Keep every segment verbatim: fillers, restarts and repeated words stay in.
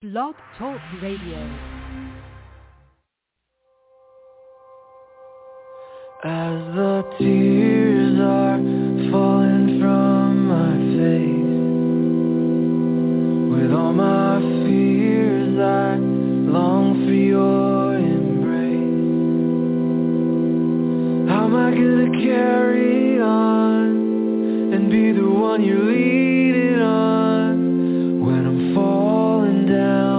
Blog Talk Radio. As the tears are falling from my face, with all my fears I long for your embrace. How am I gonna carry on and be the one you're leading on when I'm falling down?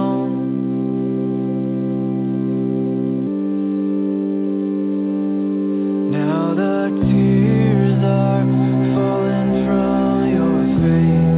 Now the tears are falling from your face,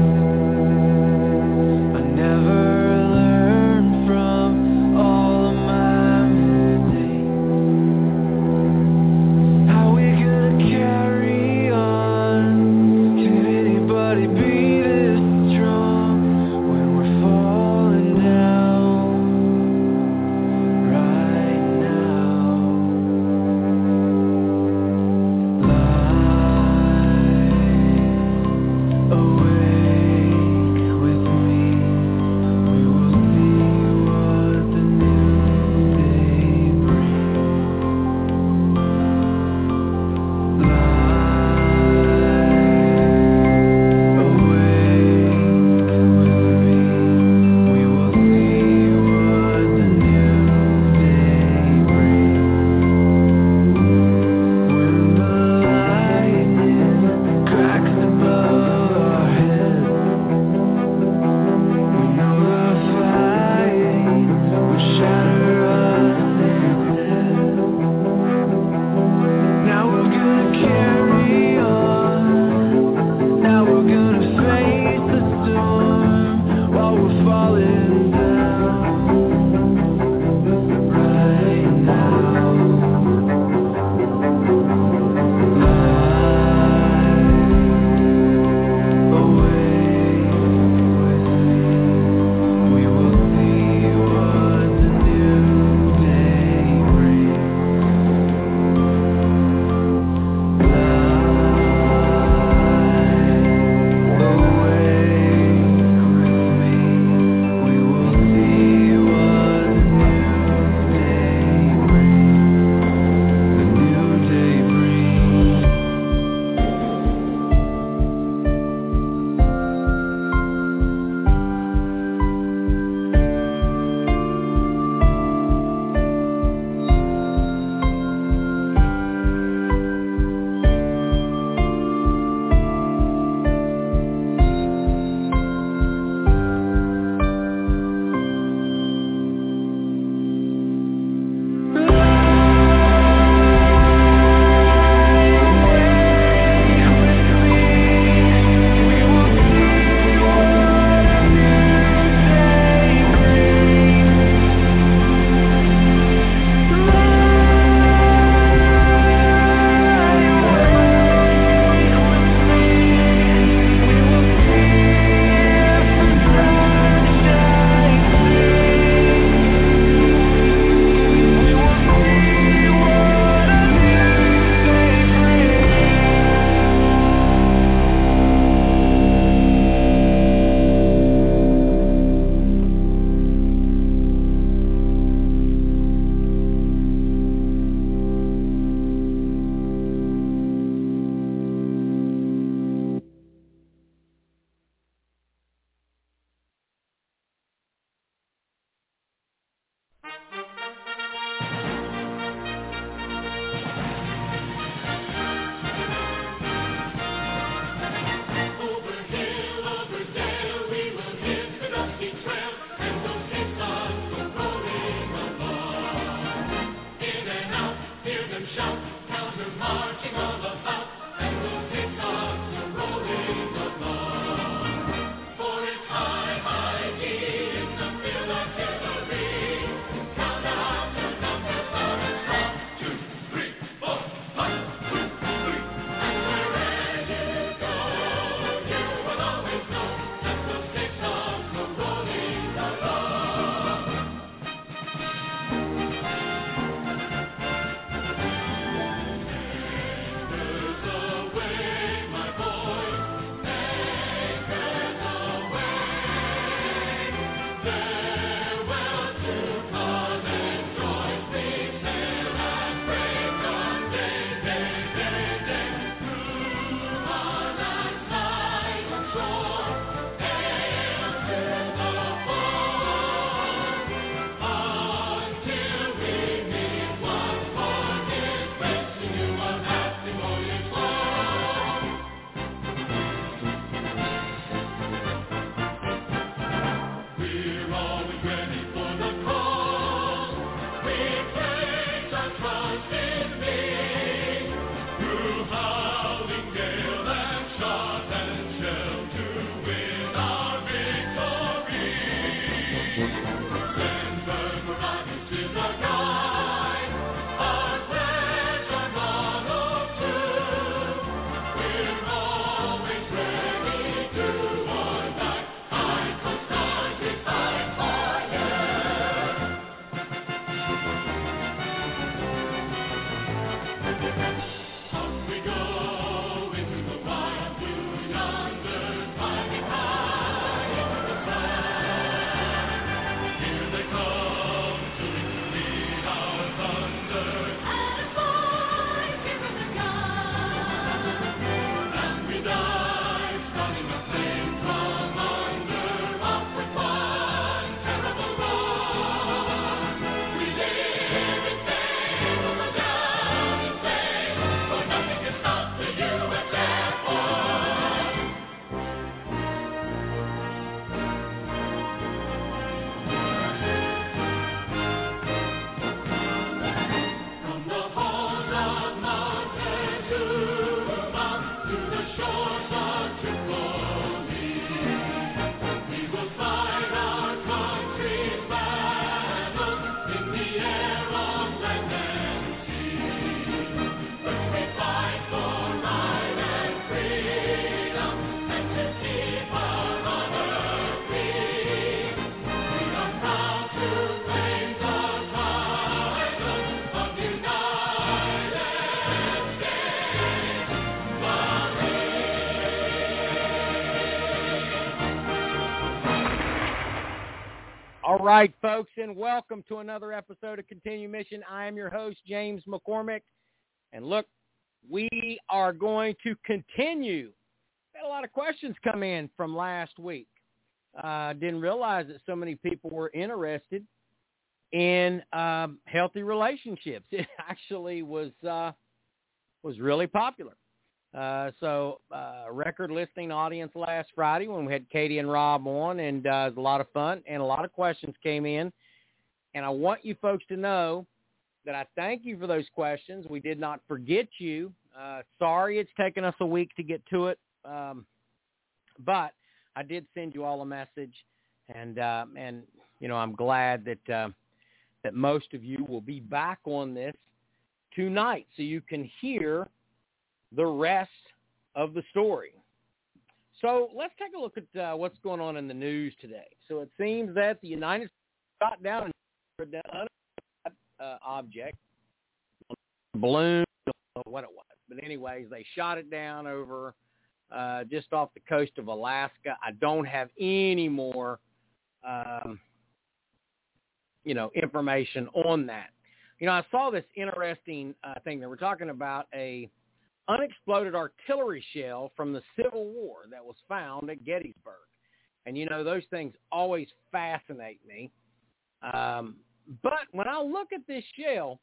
All right, folks, and welcome to another episode of Continue Mission. I am your host, James McCormick. And look, we are going to continue. We had a lot of questions come in from last week. I uh, didn't realize that so many people were interested in um, healthy relationships. It actually was uh, was really popular. Uh, so uh, record listening audience last Friday when we had Katie and Rob on, and uh, it was a lot of fun, and a lot of questions came in. And I want you folks to know that I thank you for those questions. We did not forget you. Uh, sorry it's taken us a week to get to it, um, but I did send you all a message, and uh, and you know I'm glad that uh, that most of you will be back on this tonight, so you can hear the rest of the story. So let's take a look at uh, what's going on in the news today. So it seems that the United States shot down an uh, object, balloon, I don't know what it was. But anyways, they shot it down over uh, just off the coast of Alaska. I don't have any more, um, you know, information on that. You know, I saw this interesting uh, thing. They were talking about a unexploded artillery shell from the Civil War that was found at Gettysburg. And, you know, those things always fascinate me. Um, but when I look at this shell,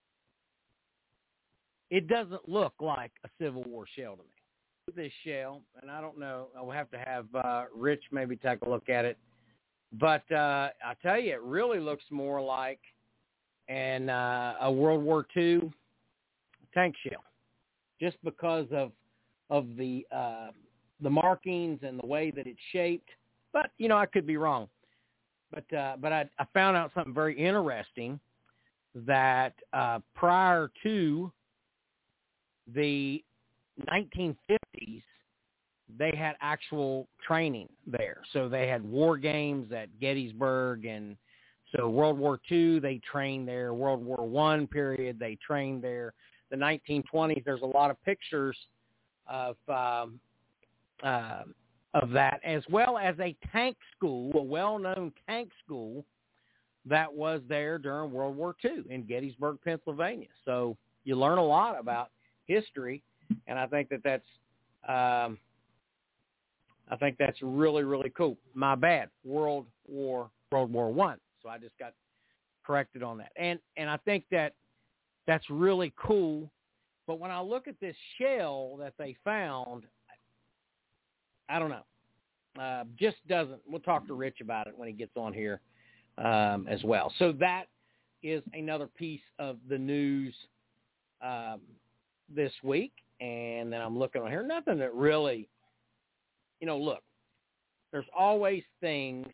it doesn't look like a Civil War shell to me. This shell, and I don't know, I'll have to have uh, Rich maybe take a look at it. But uh, I tell you, it really looks more like an, uh, a World War Two tank shell. Just because of of the uh, the markings and the way that it's shaped, but you know I could be wrong. But uh, but I, I found out something very interesting that uh, prior to the nineteen fifties, they had actual training there. So they had war games at Gettysburg, and so World War Two they trained there. World War One period they trained there. The nineteen twenties, there's a lot of pictures of um, uh, of that, as well as a tank school, a well-known tank school that was there during World War Two in Gettysburg, Pennsylvania. So you learn a lot about history, and I think that that's um, I think that's really really cool. My bad, World War World War One. So I just got corrected on that, and and I think that. That's really cool. But when I look at this shell that they found, I don't know. Uh, just doesn't. We'll talk to Rich about it when he gets on here um, as well. So that is another piece of the news um, this week. And then I'm looking on here. Nothing that really, you know, look, there's always things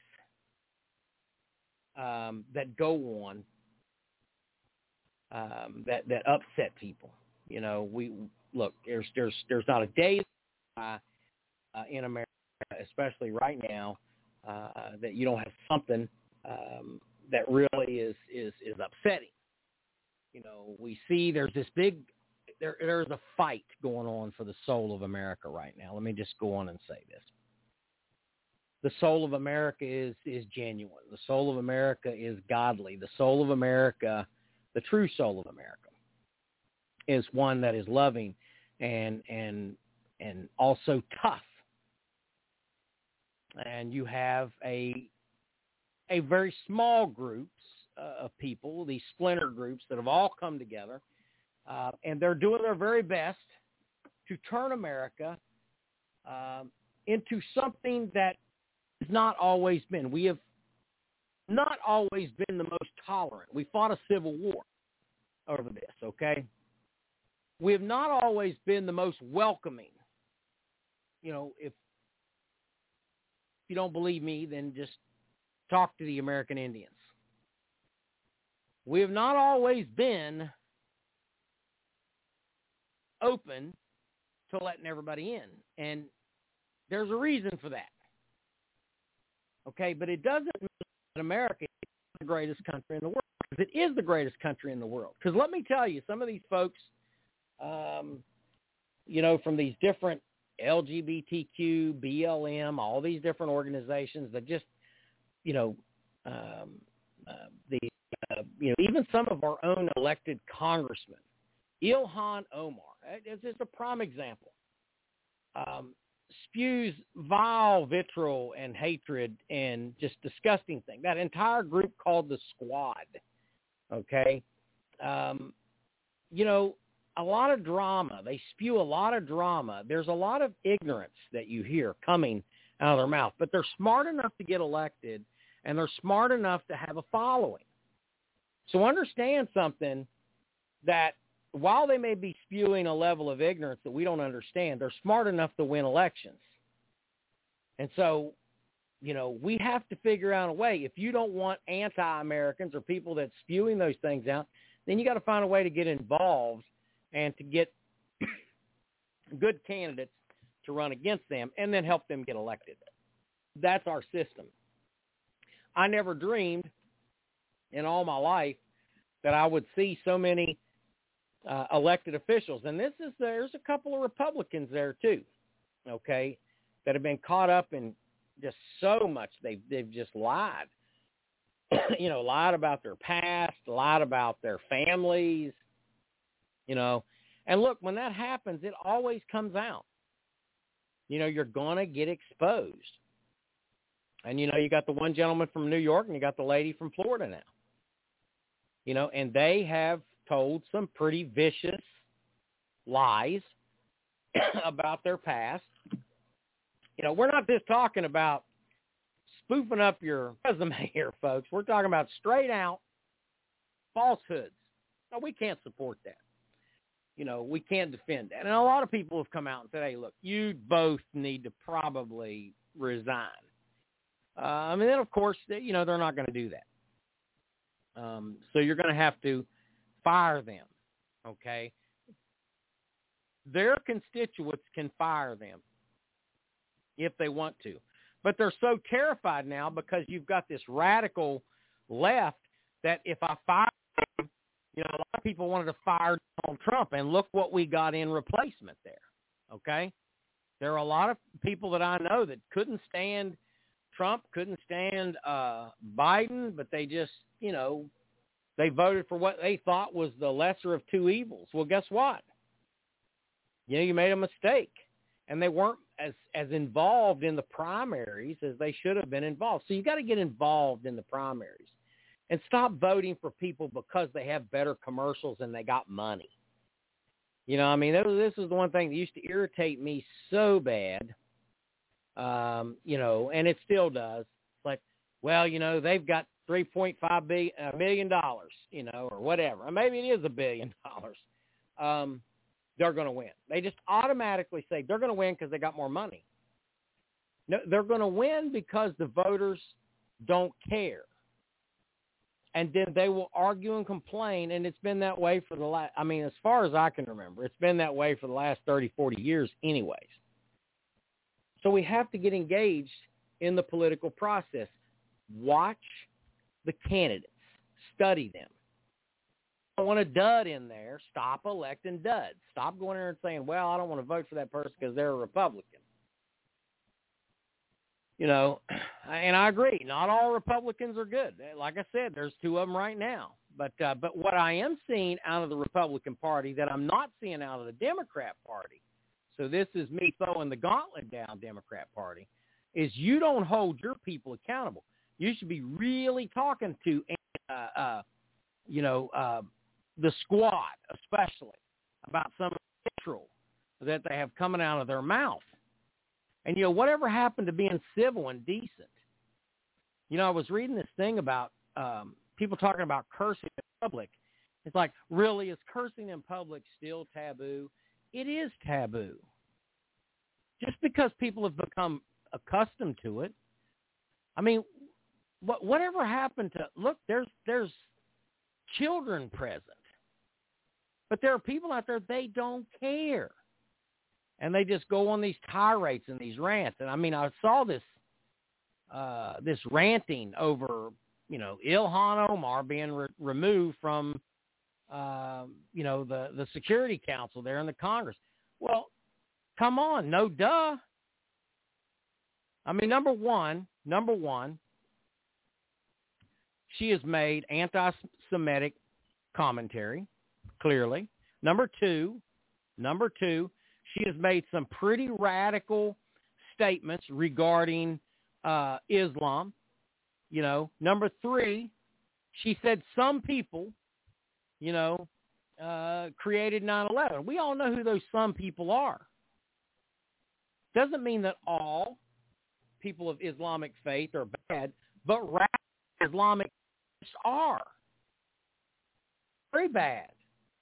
um, that go on Um, that, that upset people. You know, we look, there's, there's, there's not a day uh, uh, in America, especially right now, uh, that you don't have something um, that really is, is, is upsetting. You know, we see there's this big, there, there's a fight going on for the soul of America right now. Let me just go on and say this. The soul of America is, is genuine. The soul of America is godly. The soul of America, the true soul of America, is one that is loving and and and also tough. And you have a a very small groups uh, of people, these splinter groups that have all come together, uh, and they're doing their very best to turn America um, into something that has not always been. We have not always been the most tolerant. We fought a civil war over this, okay? We have not always been the most welcoming. You know, if you don't believe me, then just talk to the American Indians. We have not always been open to letting everybody in, and there's a reason for that. Okay, but it doesn't mean that America is the greatest country in the world, because it is the greatest country in the world. Because let me tell you, some of these folks, um, you know, from these different L G B T Q, B L M, all these different organizations that just, you know, um, uh, the uh, you know even some of our own elected congressmen. Ilhan Omar is just a prime example. Um, spews vile vitriol and hatred and just disgusting things. That entire group called the Squad. Okay, um, you know. A lot of drama. They spew a lot of drama. There's a lot of ignorance that you hear coming out of their mouth, but they're smart enough to get elected, and they're smart enough to have a following. So understand something, that while they may be spewing a level of ignorance that we don't understand, they're smart enough to win elections. And so, you know, we have to figure out a way. If you don't want anti-Americans or people that's spewing those things out, then you got to find a way to get involved and to get good candidates to run against them and then help them get elected. That's our system. I never dreamed in all my life that I would see so many uh, elected officials. And this is, there's a couple of Republicans there too, okay, that have been caught up in just so much. They've, they've just lied, you know, lied about their past, lied about their families, you know, and look, when that happens, it always comes out. You know, you're going to get exposed. And, you know, you got the one gentleman from New York and you got the lady from Florida now. You know, and they have told some pretty vicious lies about their past. You know, we're not just talking about spoofing up your resume here, folks. We're talking about straight out falsehoods. No, we can't support that. You know, we can't defend that. And a lot of people have come out and said, hey, look, you both need to probably resign. Uh, I mean, then, of course, they, you know, they're not going to do that. Um, so you're going to have to fire them, okay? Their constituents can fire them if they want to. But they're so terrified now because you've got this radical left that if I fire them, you know, a lot of people wanted to fire Donald Trump, and look what we got in replacement there, okay? There are a lot of people that I know that couldn't stand Trump, couldn't stand uh, Biden, but they just, you know, they voted for what they thought was the lesser of two evils. Well, guess what? You know, you made a mistake, and they weren't as, as involved in the primaries as they should have been involved. So you got to get involved in the primaries. And stop voting for people because they have better commercials and they got money. You know, I mean, this is the one thing that used to irritate me so bad, um, you know, and it still does. It's like, well, you know, they've got three point five million dollars, you know, or whatever. Or maybe it is a billion dollars. Um, they're going to win. They just automatically say they're going to win because they got more money. No, they're going to win because the voters don't care. And then they will argue and complain, and it's been that way for the last, I mean, as far as I can remember, it's been that way for the last thirty, forty years anyways. So we have to get engaged in the political process. Watch the candidates. Study them. Don't want a dud in there. Stop electing duds. Stop going in there and saying, well, I don't want to vote for that person because they're a Republican. You know, and I agree. Not all Republicans are good. Like I said, there's two of them right now. But uh, but what I am seeing out of the Republican Party that I'm not seeing out of the Democrat Party, so this is me throwing the gauntlet down Democrat Party, is you don't hold your people accountable. You should be really talking to, uh, uh, you know, uh, the Squad, especially, about some of the vitriol that they have coming out of their mouth. And, you know, whatever happened to being civil and decent? You know, I was reading this thing about um, people talking about cursing in public. It's like, really, is cursing in public still taboo? It is taboo. Just because people have become accustomed to it. I mean, what, whatever happened to, look, there's there's children present. But there are people out there, they don't care. And they just go on these tirades and these rants. And I mean, I saw this uh, this ranting over, you know, Ilhan Omar being re- removed from, uh, you know, the, the Security Council there in the Congress. Well, come on, no duh. I mean, number one, number one, she has made anti-Semitic commentary, clearly. Number two, number two, she has made some pretty radical statements regarding uh, Islam. You know, number three, she said some people, you know, uh, created nine eleven. We all know who those some people are. Doesn't mean that all people of Islamic faith are bad, but radical Islamic are very bad.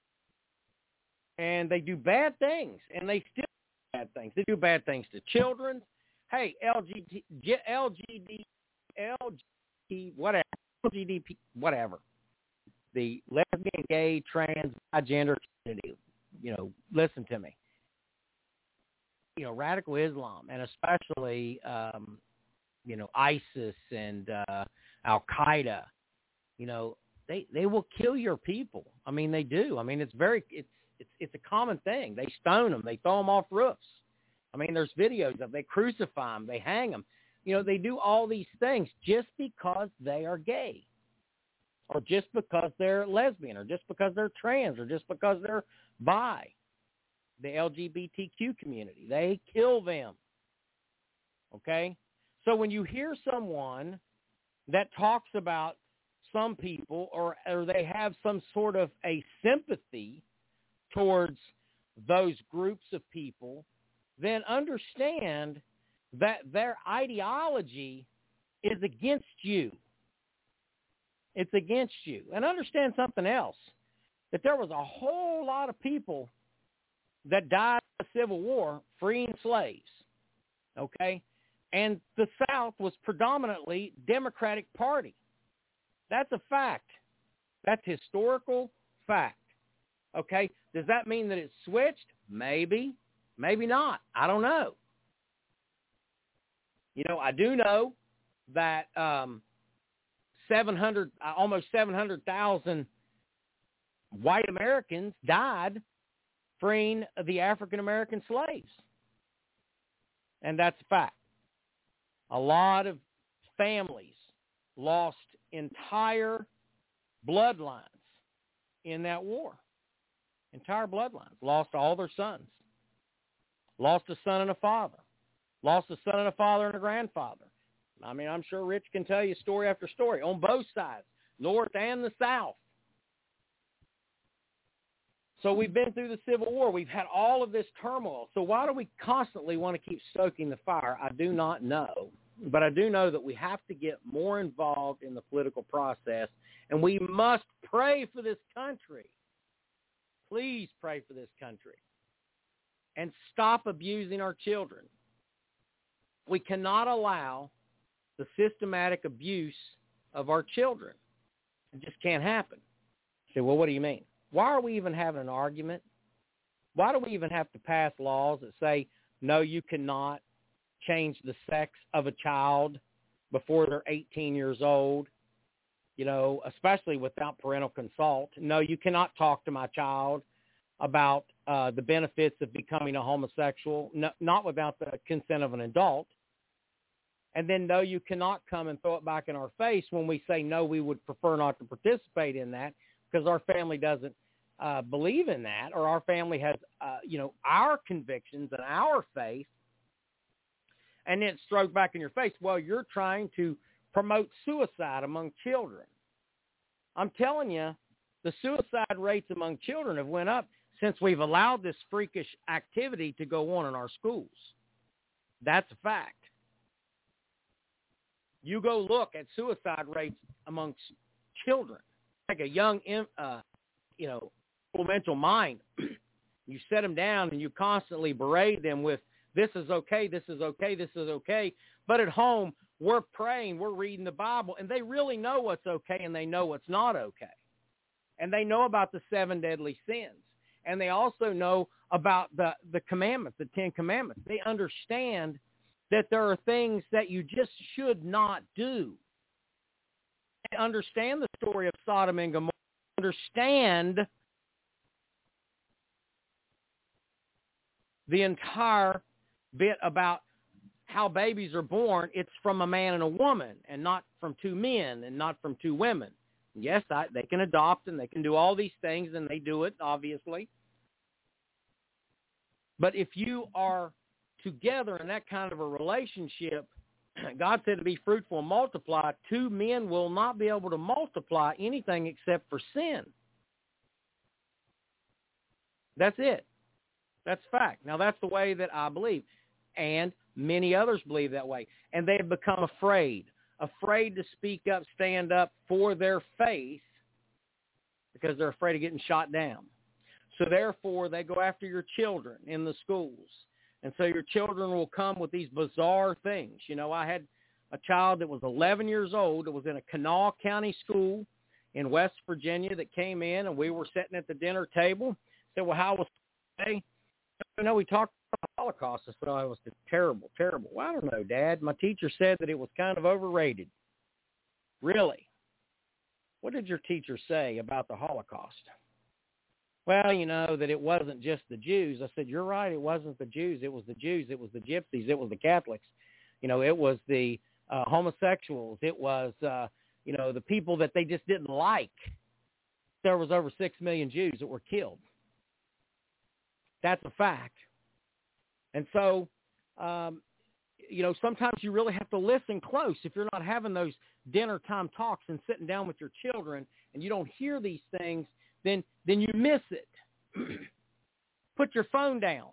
And they do bad things, and they still do bad things. They do bad things to children. Hey, L G B T, L G B T, L G B T, whatever, L G B T, whatever. The lesbian, gay, trans, gender community, you know, listen to me. You know, radical Islam, and especially, um, you know, ISIS and uh, Al-Qaeda, you know, they, they will kill your people. I mean, they do. I mean, it's very, it's, it's, it's a common thing. They stone them. They throw them off roofs. I mean, there's videos of they crucify them. They hang them. You know, they do all these things just because they are gay, or just because they're lesbian, or just because they're trans, or just because they're bi. The L G B T Q community, they kill them. Okay? So when you hear someone that talks about some people, or, or they have some sort of a sympathy towards those groups of people, then understand that their ideology is against you. It's against you. And understand something else, that there was a whole lot of people that died in the Civil War freeing slaves, okay? And the South was predominantly Democratic Party. That's a fact. That's historical fact, okay? Does that mean that it switched? Maybe. Maybe not. I don't know. You know, I do know that um, seven hundred, almost seven hundred thousand white Americans died freeing the African-American slaves. And that's a fact. A lot of families lost entire bloodlines in that war. Entire bloodlines. Lost all their sons. Lost a son and a father. Lost a son and a father and a grandfather. I mean, I'm sure Rich can tell you story after story on both sides, North and the South. So we've been through the Civil War. We've had all of this turmoil. So why do we constantly want to keep stoking the fire? I do not know. But I do know that we have to get more involved in the political process, and we must pray for this country. Please pray for this country. And stop abusing our children. We cannot allow the systematic abuse of our children. It just can't happen. You say, well, what do you mean? Why are we even having an argument? Why do we even have to pass laws that say, no, you cannot change the sex of a child before they're eighteen years old, you know, especially without parental consult? No, you cannot talk to my child about uh, the benefits of becoming a homosexual, no, not without the consent of an adult. And then, no, you cannot come and throw it back in our face when we say, no, we would prefer not to participate in that because our family doesn't uh, believe in that, or our family has, uh, you know, our convictions and our faith. And then it's thrown back in your face, well, you're trying to promote suicide among children. I'm telling you, the suicide rates among children have went up since we've allowed this freakish activity to go on in our schools. That's a fact. You go look at suicide rates amongst children. Like a young, uh, you know, mental mind. You set them down and you constantly berate them with, this is okay, this is okay, this is okay. But at home, we're praying, we're reading the Bible, and they really know what's okay and they know what's not okay. And they know about the seven deadly sins. And they also know about the, the commandments, the Ten Commandments. They understand that there are things that you just should not do. They understand the story of Sodom and Gomorrah. Understand the entire bit about how babies are born, it's from a man and a woman and not from two men and not from two women. Yes, I, they can adopt and they can do all these things, and they do it, obviously. But if you are together in that kind of a relationship, God said to be fruitful and multiply. Two men will not be able to multiply anything except for sin. That's it. That's fact. Now, that's the way that I believe. And many others believe that way. And they have become afraid, afraid to speak up, stand up for their faith because they're afraid of getting shot down. So therefore, they go after your children in the schools. And so your children will come with these bizarre things. You know, I had a child that was eleven years old that was in a Kanawha County school in West Virginia that came in, and we were sitting at the dinner table. Said, well, how was today? You know, we talked about the Holocaust. I said, oh, it was terrible, terrible. Well, I don't know, Dad. My teacher said that it was kind of overrated. Really? What did your teacher say about the Holocaust? Well, you know, that it wasn't just the Jews. I said, you're right. It wasn't the Jews. It was the Jews. It was the Gypsies. It was the Catholics. You know, it was the uh, homosexuals. It was, uh, you know, the people that they just didn't like. There was over six million Jews that were killed. That's a fact. And so, um, you know, sometimes you really have to listen close. If you're not having those dinner time talks and sitting down with your children and you don't hear these things, then then you miss it. Put your phone down.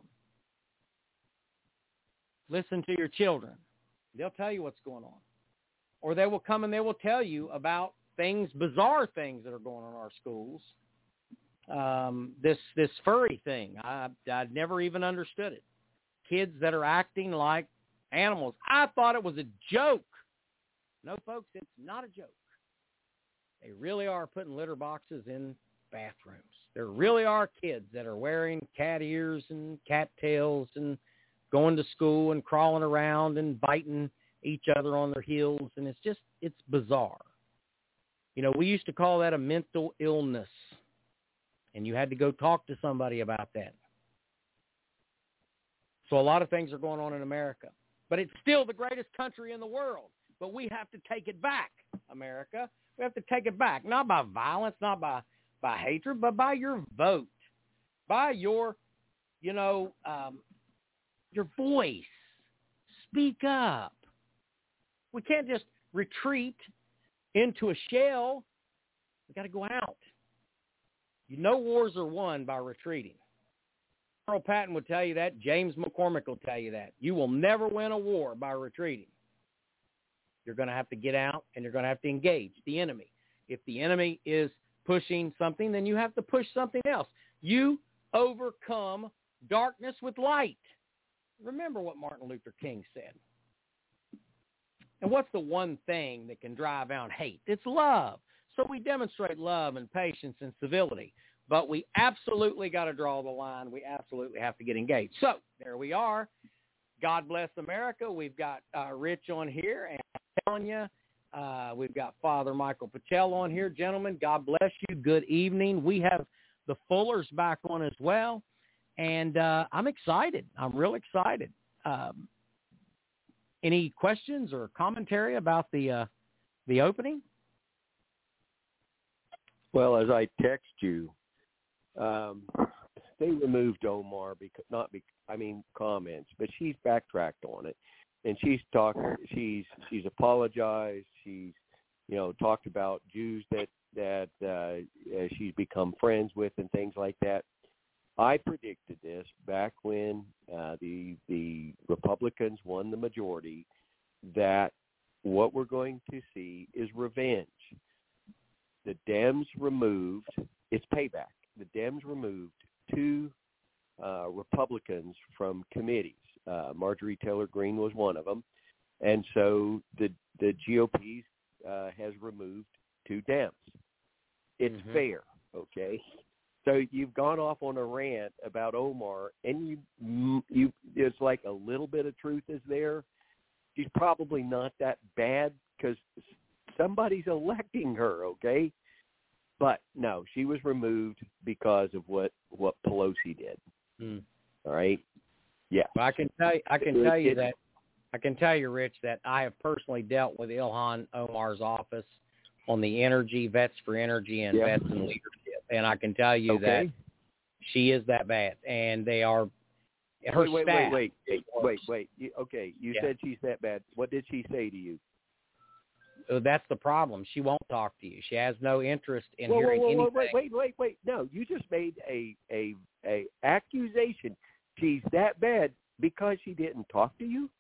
Listen to your children. They'll tell you what's going on. Or they will come and they will tell you about things, bizarre things that are going on in our schools. Um, this this furry thing, I I never even understood it. Kids that are acting like animals. I thought it was a joke. No, folks, it's not a joke. They really are putting litter boxes in bathrooms. There really are kids that are wearing cat ears and cat tails and going to school and crawling around and biting each other on their heels. And it's just, it's bizarre. You know, we used to call that a mental illness. And you had to go talk to somebody about that. So a lot of things are going on in America. But it's still the greatest country in the world. But we have to take it back, America. We have to take it back. Not by violence, not by, by hatred, but by your vote. By your, you know, um, your voice. Speak up. We can't just retreat into a shell. We got to go out. You know wars are won by retreating. General Patton would tell you that. James McCormick will tell you that. You will never win a war by retreating. You're going to have to get out, and you're going to have to engage the enemy. If the enemy is pushing something, then you have to push something else. You overcome darkness with light. Remember what Martin Luther King said. And what's the one thing that can drive out hate? It's love. So we demonstrate love and patience and civility. But we absolutely got to draw the line. We absolutely have to get engaged. So there we are. God bless America. We've got uh, Rich on here. And I'm telling you, uh, we've got Father Michael Patel on here. Gentlemen, God bless you. Good evening. We have the Fullers back on as well. And uh, I'm excited. I'm real excited. Um, any questions or commentary about the uh, the opening? Well, as I text you, um, they removed Omar because not be, I mean comments, but she's backtracked on it, and she's talked. She's she's apologized. She's you know talked about Jews that that uh, she's become friends with and things like that. I predicted this back when uh, the the Republicans won the majority, that what we're going to see is revenge. The Dems removed, it's payback. The Dems removed two uh, Republicans from committees. Uh, Marjorie Taylor Greene was one of them. And so the the G O P uh, has removed two Dems. It's mm-hmm. fair, okay? So you've gone off on a rant about Omar, and you you it's like a little bit of truth is there. She's probably not that bad because somebody's electing her, okay? But no, she was removed because of what, what Pelosi did. Mm. All right. Yeah. Well, I can tell you, I can it, tell you it, that I can tell you, Rich, that I have personally dealt with Ilhan Omar's office on the energy, Vets for Energy, and Yeah. Vets in Leadership, and I can tell you Okay. that she is that bad, and they are her wait, wait, staff. wait, wait, wait, wait, wait. You, okay, you Yeah. said she's that bad. What did she say to you? So that's the problem. She won't talk to you. She has no interest in whoa, hearing whoa, whoa, anything. wait, wait, wait, wait. No, you just made a a a accusation. She's that bad because she didn't talk to you?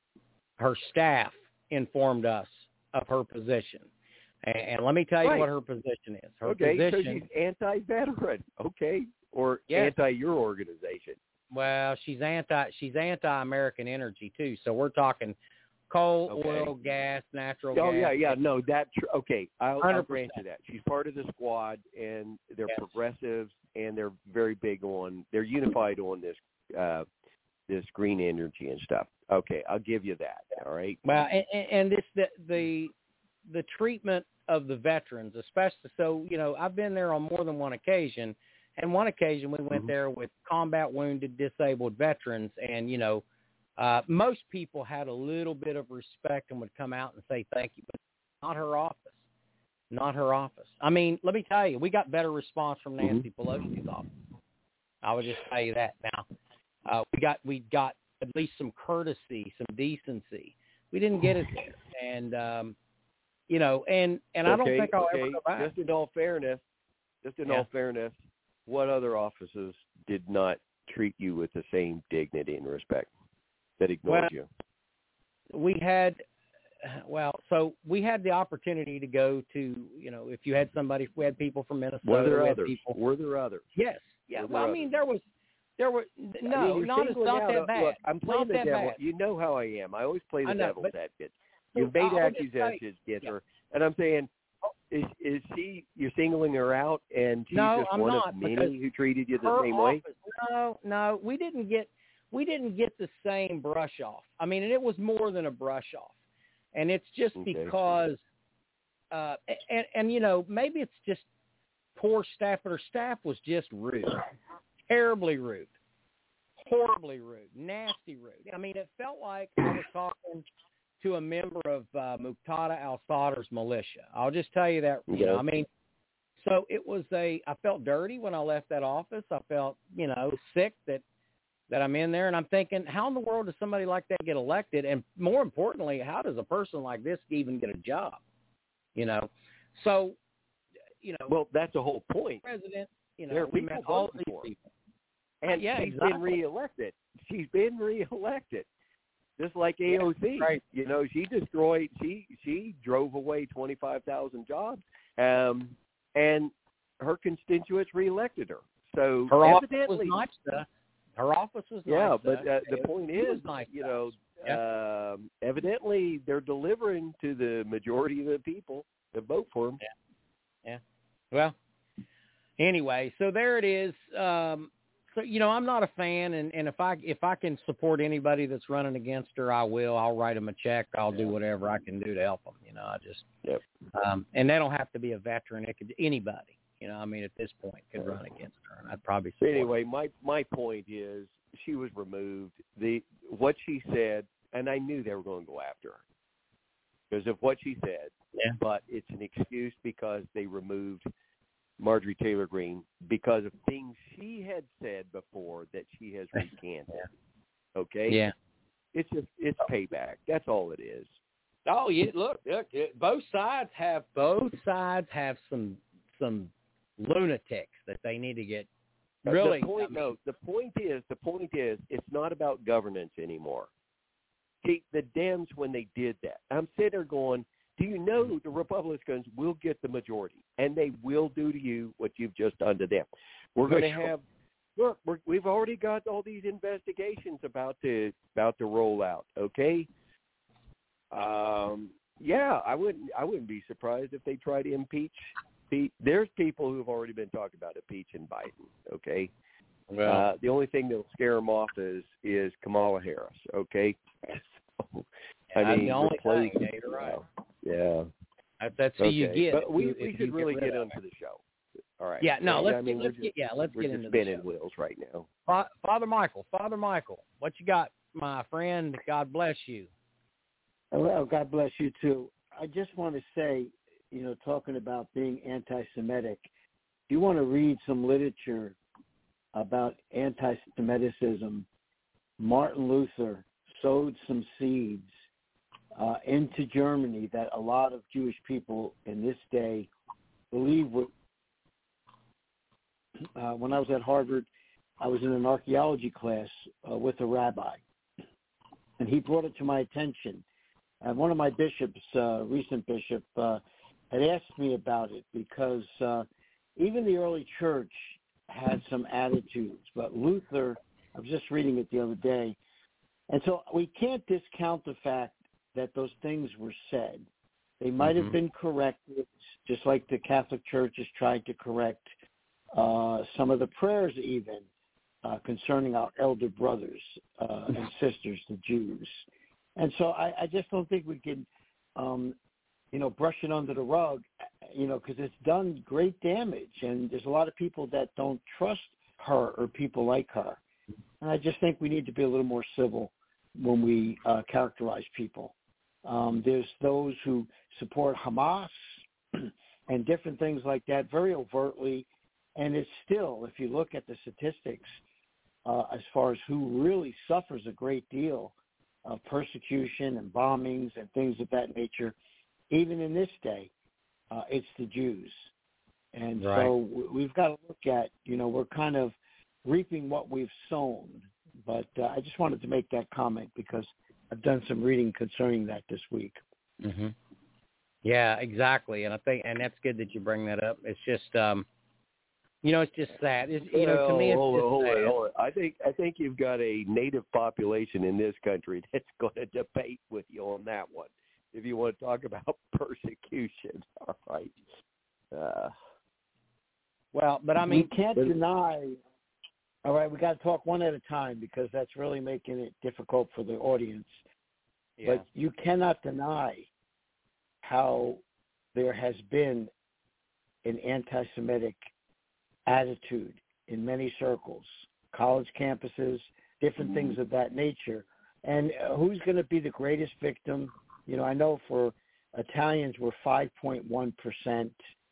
Her staff informed us of her position. And, and let me tell you Right. what her position is. Her Okay, so position, she's anti-veteran, okay, or Yes. anti your organization. well, she's anti she's anti-American energy too. So we're talking coal, Okay. oil, gas, natural Oh gas. yeah, yeah, no, that tr- okay. I'll, I'll one hundred grant you percent. that. She's part of the squad, and they're Yes. progressives, and they're very big on. They're unified on this uh, this green energy and stuff. Okay, I'll give you that. All right. Well, and, and and this the the the treatment of the veterans, especially. So you know, I've been there on more than one occasion, and one occasion we went Mhm. there with combat wounded, disabled veterans, and you know, uh, most people had a little bit of respect and would come out and say thank you, but not her office, not her office. I mean, let me tell you, we got better response from Nancy Pelosi's office. I would just tell you that now. Uh, we got we got at least some courtesy, some decency. We didn't get it there, and um, you know, and and I don't Okay, think I'll okay. ever go back. Just in all fairness, just in Yeah. all fairness, what other offices did not treat you with the same dignity and respect that ignored Well, you? We had, well, so we had the opportunity to go to, you know, if you had somebody, if we had people from Minnesota, Were there we had others? people. Were there others? Yes, yeah. Were there well, I others? mean, there was, there were I no, mean, you're not singling not out that a- bad. Look, I'm playing not the that devil. bad. You know how I am. I always play the I know, devil's but- advocate. So You've made I'll just say- accusations against yeah. her, and I'm saying, is is she? You're singling her out, and she's No, just I'm one not, of many because who treated you the her same way. office, no, no, we didn't get, we didn't get the same brush off. I mean, and it was more than a brush off, and it's just Okay. because, uh, and and you know, maybe it's just poor staff, but her staff was just rude, terribly rude, horribly rude, nasty rude. I mean, it felt like I was talking to a member of uh, Muqtada al-Sadr's militia. I'll just tell you that, you know, Okay. I mean, so it was a, I felt dirty when I left that office. I felt, you know, sick that, that I'm in there, and I'm thinking, how in the world does somebody like that get elected? And more importantly, how does a person like this even get a job? You know, so, you know, Well, that's the whole point. president, you know, there are we people met all voting these for her. people. And Yeah, she's exactly. been reelected. She's been reelected. Just like A O C. right. You know, she destroyed she she drove away twenty five thousand jobs. Um and her constituents reelected her. So Her office was evidently nice to, her office was Yeah, nice but to, uh, the it- point it was is, nice you to know, us. Yeah. um, evidently they're delivering to the majority of the people that vote for them. Yeah. Well, anyway, so there it is. Um, so, you know, I'm not a fan, and, and if I if I can support anybody that's running against her, I will. I'll write them a check. I'll do whatever I can do to help them. You know, I just, Yep. um, and they don't have to be a veteran. It could anybody. You know, I mean, at this point, could run against her, and I'd probably support her. Anyway, my my point is she was removed. The what she said, and I knew they were going to go after her because of what she said. Yeah. But it's an excuse because they removed Marjorie Taylor Greene because of things she had said before that she has recanted. Okay. Yeah. It's just it's payback. That's all it is. Oh, yeah. Look, look. it- Both sides have both sides have some some lunatics that they need to get. Really, The point, I mean, no, the point is, the point is, it's not about governance anymore. See, the Dems, when they did that, I'm sitting there going, do you know the Republicans will get the majority, and they will do to you what you've just done to them. We're going to Sure. have, look, we're, we've already got all these investigations about the about the rollout. Okay, um, yeah, I wouldn't I wouldn't be surprised if they try to impeach. Pete. There's people who've already been talking about impeaching Biden. Okay. well, Uh, the only thing that'll scare them off is is Kamala Harris. Okay, so, I that's mean, the only replace- thing. Yeah, you're right. Yeah, That, that's who okay. you get. But if we you- we if should you really rid get of into the show. All right. Yeah, no, Yeah, let's I mean, get, let's we're get just, yeah, let's we're get just into the spinning show. wheels right now. Fa- Father Michael, Father Michael, what you got, my friend? God bless you. Well, God bless you too. I just want to say, you know, talking about being anti-Semitic, if you want to read some literature about anti-Semiticism, Martin Luther sowed some seeds uh, into Germany that a lot of Jewish people in this day believe would. Uh, when I was at Harvard, I was in an archaeology class uh, with a rabbi, and he brought it to my attention. And one of my bishops, uh, recent bishop, uh, had asked me about it because uh, even the early church had some attitudes. But Luther, I was just reading it the other day, and so we can't discount the fact that those things were said. They might mm-hmm. have been corrected, just like the Catholic Church has tried to correct uh, some of the prayers even uh, concerning our elder brothers uh, and sisters, the Jews. And so I, I just don't think we can, um, you know, brush it under the rug, you know, because it's done great damage. And there's a lot of people that don't trust her or people like her. And I just think we need to be a little more civil when we uh, characterize people. Um, there's those who support Hamas and different things like that very overtly. And it's still, if you look at the statistics, uh, as far as who really suffers a great deal of persecution and bombings and things of that nature, even in this day, uh, it's the Jews. And right. so we've got to look at, you know, we're kind of reaping what we've sown. But uh, I just wanted to make that comment because I've done some reading concerning that this week. Mm-hmm. Yeah, exactly. And I think, and that's good that you bring that up. It's just, um, you know, it's just sad. It's, you know, to me, it's hold just on, hold sad. on, hold on. I think I think you've got a native population in this country that's going to debate with you on that one. If you want to talk about persecution, all right. Uh, well, but I mean, you can't but, deny. All right, we got to talk one at a time because that's really making it difficult for the audience. Yeah. But you cannot deny how there has been an anti-Semitic attitude in many circles, college campuses, different mm-hmm. things of that nature. And who's going to be the greatest victim? You know, I know for Italians we're five point one percent,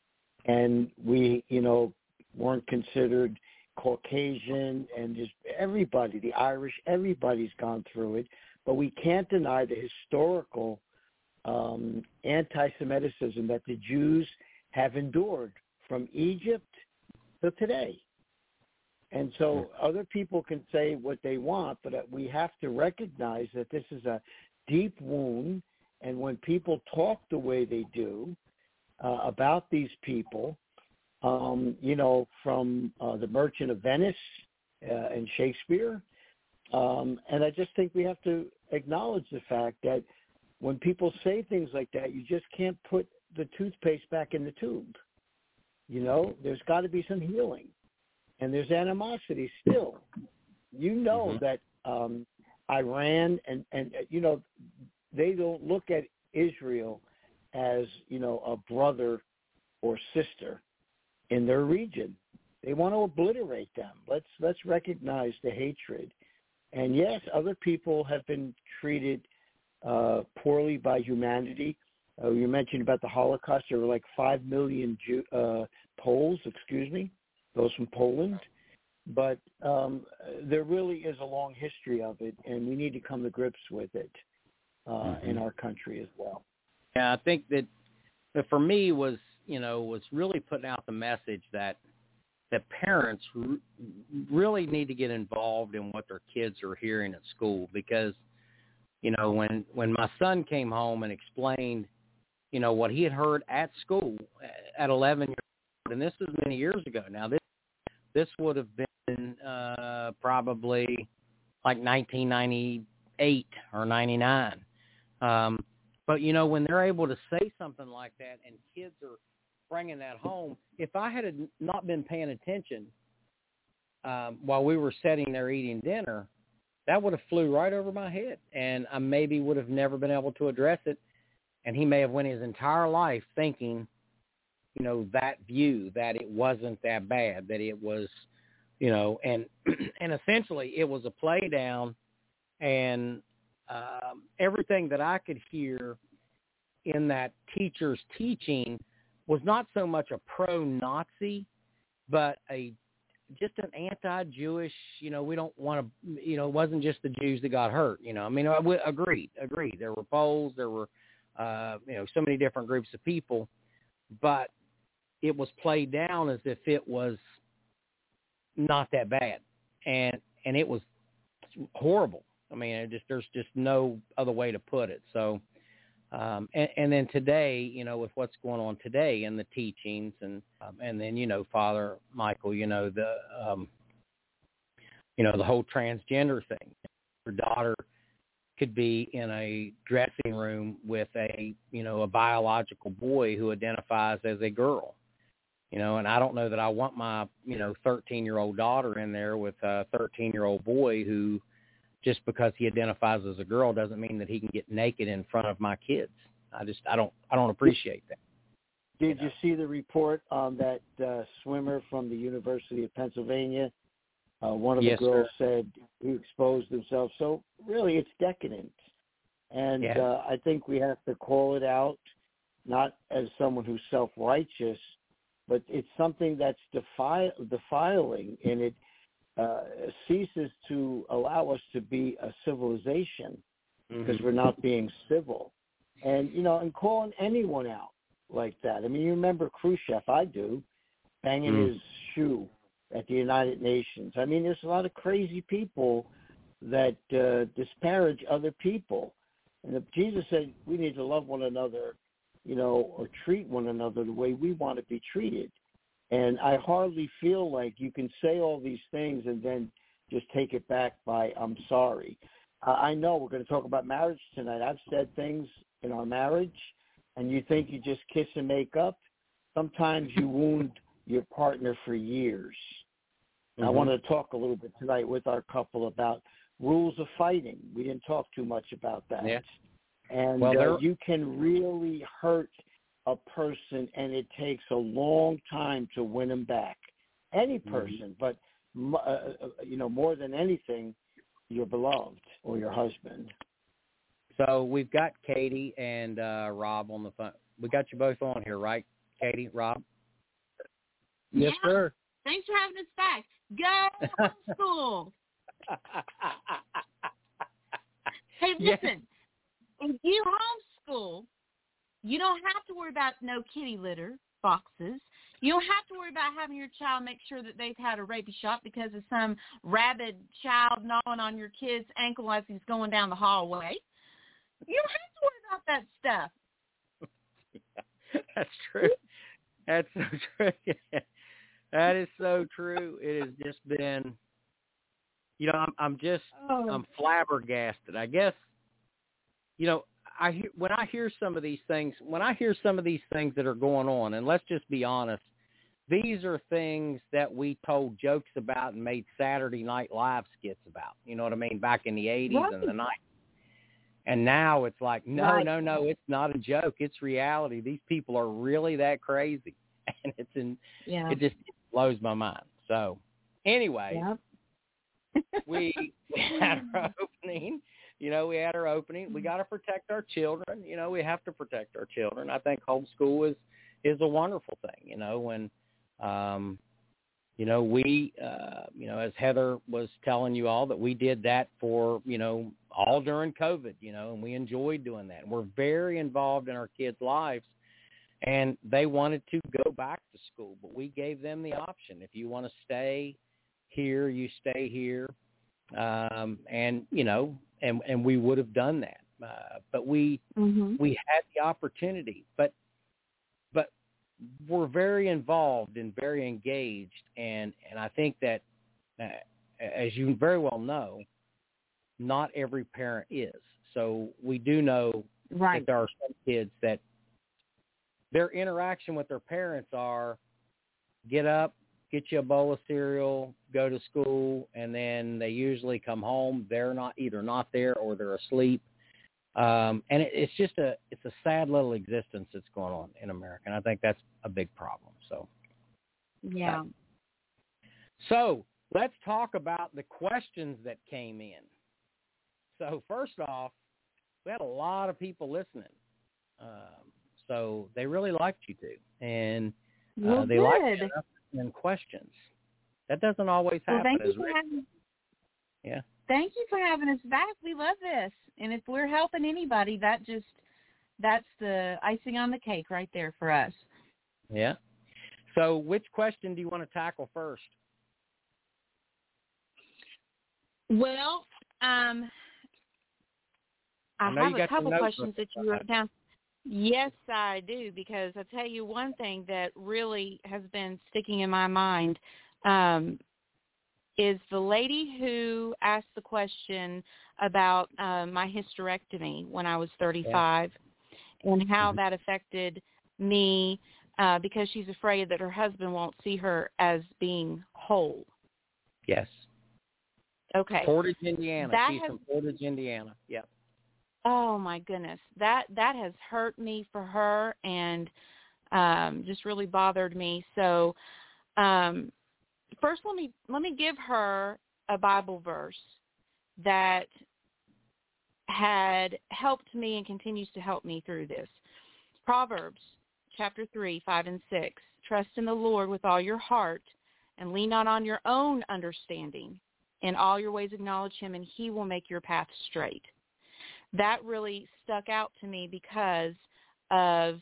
and we, you know, weren't considered Caucasian, and just everybody, the Irish, everybody's gone through it. But we can't deny the historical um, anti-Semitism that the Jews have endured from Egypt to today. And so other people can say what they want, but we have to recognize that this is a deep wound. And when people talk the way they do uh, about these people, um, you know, from uh, the Merchant of Venice uh, and Shakespeare, um, and I just think we have to acknowledge the fact that when people say things like that, you just can't put the toothpaste back in the tube. You know, there's got to be some healing, and there's animosity still. You know mm-hmm. that um, Iran and, and, you know, they don't look at Israel as, you know, a brother or sister in their region. They want to obliterate them. Let's let's recognize the hatred. And yes, other people have been treated uh, poorly by humanity. Uh, you mentioned about the Holocaust. There were like five million Jew, uh, Poles, excuse me, those from Poland. But um, there really is a long history of it, and we need to come to grips with it uh, mm-hmm. in our country as well. Yeah, I think that, that for me was, you know, was really putting out the message that that parents r- really need to get involved in what their kids are hearing at school, because, you know, when, when my son came home and explained, you know, what he had heard at school at eleven years old, and this is many years ago now, this, this would have been uh, probably like nineteen ninety-eight or ninety-nine. Um, but, you know, when they're able to say something like that and kids are bringing that home, if I had not been paying attention um, while we were sitting there eating dinner, that would have flew right over my head, and I maybe would have never been able to address it. And he may have went his entire life thinking, you know, that view, that it wasn't that bad, that it was, you know, and and essentially it was a play down, and um, everything that I could hear in that teacher's teaching was not so much a pro-Nazi, but a just an anti-Jewish, you know, we don't want to, you know, it wasn't just the Jews that got hurt, you know. I mean, I w- agreed, agreed. There were Poles, there were, uh, you know, so many different groups of people, but it was played down as if it was not that bad. And, and it was horrible. I mean, it just, there's just no other way to put it. So, Um, and, and then today, you know, with what's going on today in the teachings, and um, and then, you know, Father Michael, you know, the, um, you know, the whole transgender thing. Her daughter could be in a dressing room with a, you know, a biological boy who identifies as a girl, you know, and I don't know that I want my, you know, thirteen-year-old daughter in there with a thirteen-year-old boy who, just because he identifies as a girl doesn't mean that he can get naked in front of my kids. I just, I don't, I don't appreciate that. Did you, know? you see the report on that uh, swimmer from the University of Pennsylvania? Uh, one of Yes, the girls sir. said he exposed himself. So really, it's decadent. And Yeah. uh, I think we have to call it out, not as someone who's self-righteous, but it's something that's defi- defiling, and it uh, ceases to allow us to be a civilization because Mm-hmm. we're not being civil. And, you know, and calling anyone out like that. I mean, you remember Khrushchev, I do, banging Mm. his shoe at the United Nations. I mean, there's a lot of crazy people that uh, disparage other people. And if Jesus said we need to love one another, you know, or treat one another the way we want to be treated. And I hardly feel like you can say all these things and then just take it back by, I'm sorry. Uh, I know we're going to talk about marriage tonight. I've said things in our marriage, and you think you just kiss and make up. Sometimes you wound your partner for years. Mm-hmm. I want to talk a little bit tonight with our couple about rules of fighting. We didn't talk too much about that. Yeah. And well, uh, you can really hurt a person, and it takes a long time to win them back. Any person, mm-hmm. but, uh, you know, more than anything, your beloved or your husband. So we've got Katie and uh, Rob on the phone. We got you both on here, right, Katie, Rob? Yeah. Yes, sir. Thanks for having us back. Go homeschool. Hey, listen, yes. If you homeschool, you don't have to worry about no kitty litter boxes. You don't have to worry about having your child make sure that they've had a rabies shot because of some rabid child gnawing on your kid's ankle as he's going down the hallway. You don't have to worry about that stuff. Yeah, that's true. That's so true. That is so true. It has just been, you know, I'm, I'm just, oh. I'm flabbergasted. I guess, you know, I hear, when I hear some of these things, when I hear some of these things that are going on, and let's just be honest, these are things that we told jokes about and made Saturday Night Live skits about. You know what I mean? Back in the eighties right. and the nineties. And now it's like, no, right. no, no, it's not a joke. It's reality. These people are really that crazy. And it's in, yeah. it just blows my mind. So anyway, yeah. we, we had our opening. You know, we had our opening. We got to protect our children. You know, we have to protect our children. I think homeschool is, is a wonderful thing, you know, when, um, you know, we, uh, you know, as Heather was telling you all, that we did that for, you know, all during COVID, you know, and we enjoyed doing that. And we're very involved in our kids' lives, and they wanted to go back to school, but we gave them the option. If you want to stay here, you stay here. Um, and, you know, and, and we would have done that. Uh, but we, mm-hmm. we had the opportunity, but, but we're very involved and very engaged. And, and I think that, uh, as you very well know, not every parent is. So we do know right. that there are some kids that their interaction with their parents are get up, get you a bowl of cereal, go to school, and then they usually come home. They're not either not there or they're asleep. Um, and it, it's just a it's a sad little existence that's going on in America, and I think that's a big problem. So, yeah. Uh, so let's talk about the questions that came in. So first off, we had a lot of people listening. Um, so they really liked you two. And uh, Well, they liked good. you enough in questions. That doesn't always Well, happen. thank you as for Rick- having. Yeah. Thank you for having us back. We love this, and if we're helping anybody, that just that's the icing on the cake right there for us. Yeah. So which question do you want to tackle first? Well, um, I, I know have you a got your couple notebook questions that you wrote down. Yes, I do, because I tell you one thing that really has been sticking in my mind um, is the lady who asked the question about uh, my hysterectomy when I was thirty-five yeah. and how mm-hmm. that affected me uh, because she's afraid that her husband won't see her as being whole. Yes. Okay. Portage, Indiana. That She's has, from Portage, Indiana. Yep. Oh my goodness, that that has hurt me for her and um, just really bothered me. So, um, first, let me let me give her a Bible verse that had helped me and continues to help me through this. Proverbs chapter three, five and six. Trust in the Lord with all your heart, and lean not on your own understanding. In all your ways acknowledge Him, and He will make your path straight. That really stuck out to me because of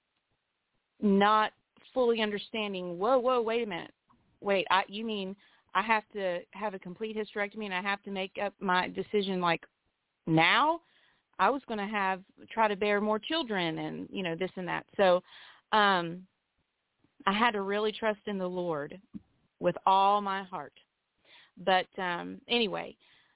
not fully understanding, whoa, whoa, wait a minute. Wait, I, you mean I have to have a complete hysterectomy and I have to make up my decision like now? I was going to have, try to bear more children and, you know, this and that. So um, I had to really trust in the Lord with all my heart. But um, anyway,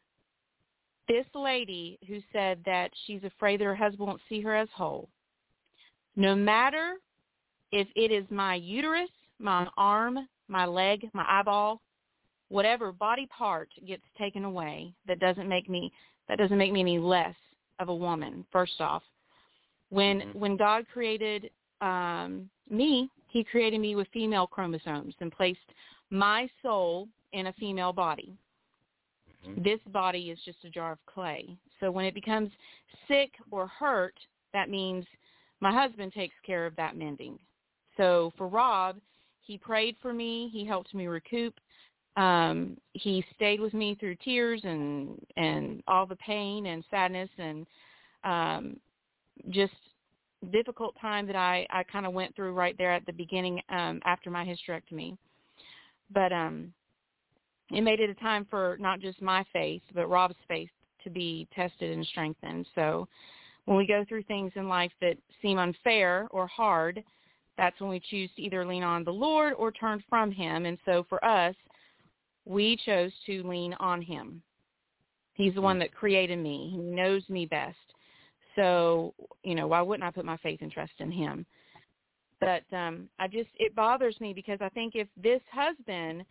this lady who said that she's afraid that her husband won't see her as whole, no matter if it is my uterus, my arm, my leg, my eyeball, whatever body part gets taken away, that doesn't make me that doesn't make me any less of a woman. First off, when mm-hmm. when God created um, me, He created me with female chromosomes and placed my soul in a female body. This body is just a jar of clay. So when it becomes sick or hurt, that means my husband takes care of that mending. So for Rob, he prayed for me. He helped me recoup. Um, he stayed with me through tears and, and all the pain and sadness and um, just difficult time that I, I kind of went through right there at the beginning um, after my hysterectomy. But um it made it a time for not just my faith, but Rob's faith to be tested and strengthened. So when we go through things in life that seem unfair or hard, that's when we choose to either lean on the Lord or turn from Him. And so for us, we chose to lean on Him. He's the one that created me. He knows me best. So, you know, why wouldn't I put my faith and trust in Him? But um, I just, it bothers me because I think if this husband,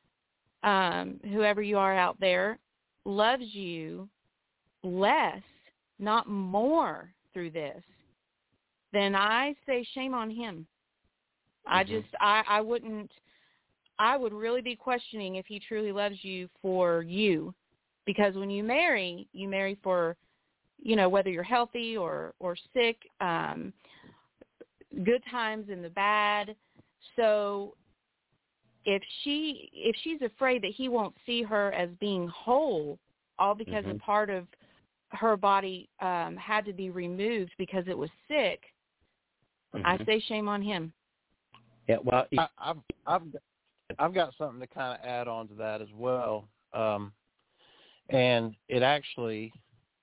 Um, whoever you are out there, loves you less, not more through this, then I say shame on him. Mm-hmm. I just, I, I wouldn't, I would really be questioning if he truly loves you for you, because when you marry, you marry for, you know, whether you're healthy or, or sick, um, good times and the bad. So if she if she's afraid that he won't see her as being whole, all because mm-hmm. a part of her body um, had to be removed because it was sick, mm-hmm. I say shame on him. Yeah, well, I, I've I've I've got something to kind of add on to that as well, um, and it actually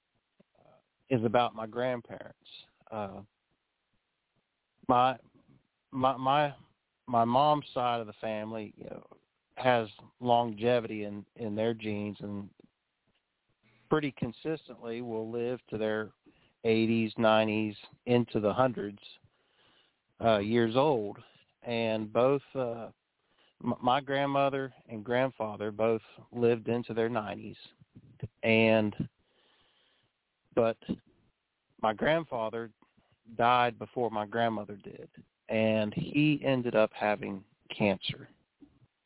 is about my grandparents. Uh, my my my. My mom's side of the family, you know, has longevity in, in their genes and pretty consistently will live to their eighties, nineties, into the hundreds uh, years old. And both uh, m- my grandmother and grandfather both lived into their nineties. And but my grandfather died before my grandmother did. And he ended up having cancer.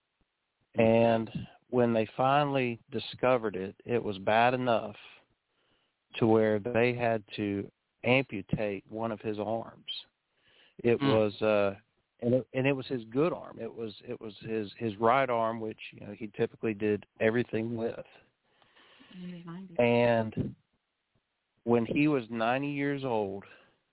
And when they finally discovered it, it was bad enough to where they had to amputate one of his arms. It mm. was, uh, and it, and it was his good arm. It was it was his, his right arm, which you know he typically did everything with. And when he was ninety years old,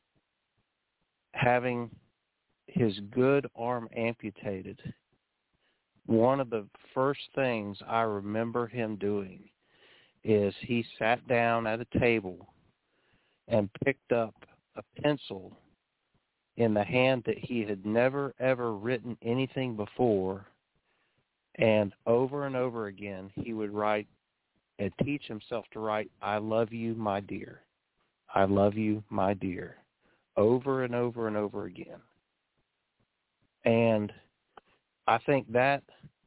having his good arm amputated, one of the first things I remember him doing is he sat down at a table and picked up a pencil in the hand that he had never, ever written anything before, and over and over again he would write and teach himself to write, "I love you, my dear. I love you, my dear," over and over and over again. And I think that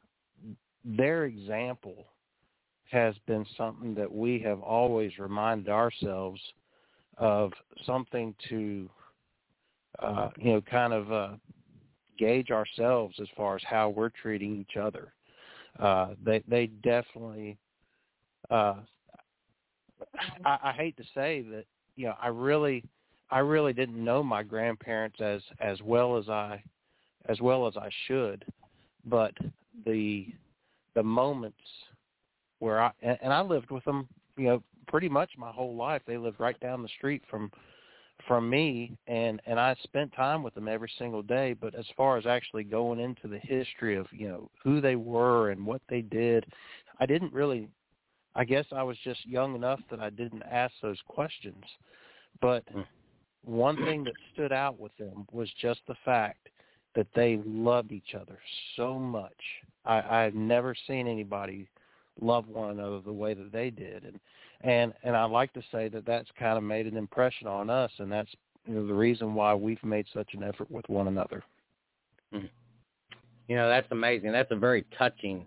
their example has been something that we have always reminded ourselves of, something to, uh, you know, kind of uh, gauge ourselves as far as how we're treating each other. Uh, they they definitely, uh, I, I hate to say that, you know, I really, I really didn't know my grandparents as, as well as I, as well as I should, but the, the moments where I, and I lived with them, you know, pretty much my whole life. They lived right down the street from, from me, and, and I spent time with them every single day. But as far as actually going into the history of, you know, who they were and what they did, I didn't really, I guess I was just young enough that I didn't ask those questions. But one thing that stood out with them was just the fact that they loved each other so much. I, I've never seen anybody love one another the way that they did. And, and, and I like to say that that's kind of made an impression on us, and that's, you know, the reason why we've made such an effort with one another. You know, that's amazing. That's a very touching,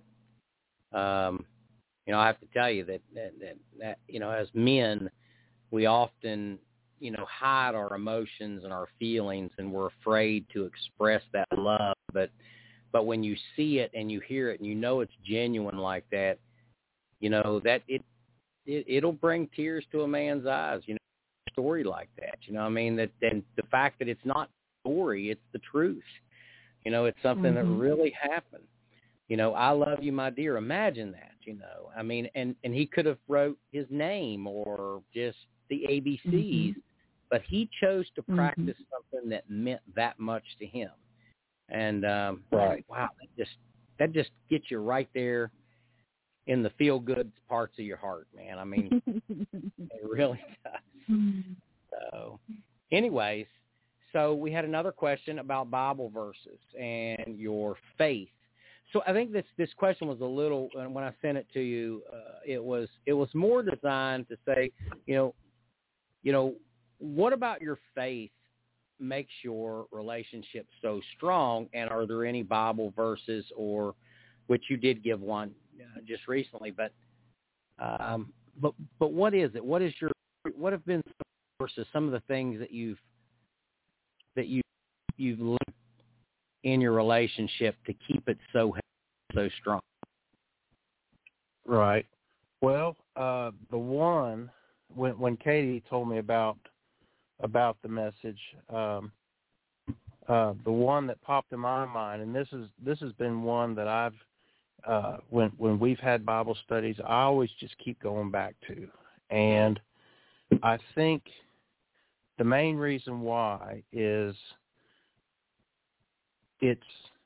um, you know, I have to tell you that, that, that, that, you know, as men, we often, you know, hide our emotions and our feelings, and we're afraid to express that love. But, but when you see it and you hear it and you know it's genuine like that, you know, that it, it, it'll bring tears to a man's eyes, you know, a story like that, you know what I mean? That, and the fact that it's not story, it's the truth. You know, it's something mm-hmm. that really happened. You know, "I love you, my dear." Imagine that, you know. I mean, and, and he could have wrote his name or just the A B Cs, mm-hmm. but he chose to practice mm-hmm. something that meant that much to him. And, um, right. wow, that just, that just gets you right there in the feel-good parts of your heart, man. I mean, it really does. So, anyways, so we had another question about Bible verses and your faith. So I think this, this question was a little, when I sent it to you, uh, it was it was more designed to say, you know, you know, what about your faith makes your relationship so strong? And are there any Bible verses, or which you did give one uh, just recently, but um, but but what is it? What is your what have been some verses, some of the things that you've that you you've learned in your relationship to keep it so so strong? Right. Well, uh, the one when when Katie told me about about the message, um, uh, the one that popped in my mind, and this is this has been one that I've uh, when when we've had Bible studies, I always just keep going back to, and I think the main reason why is it's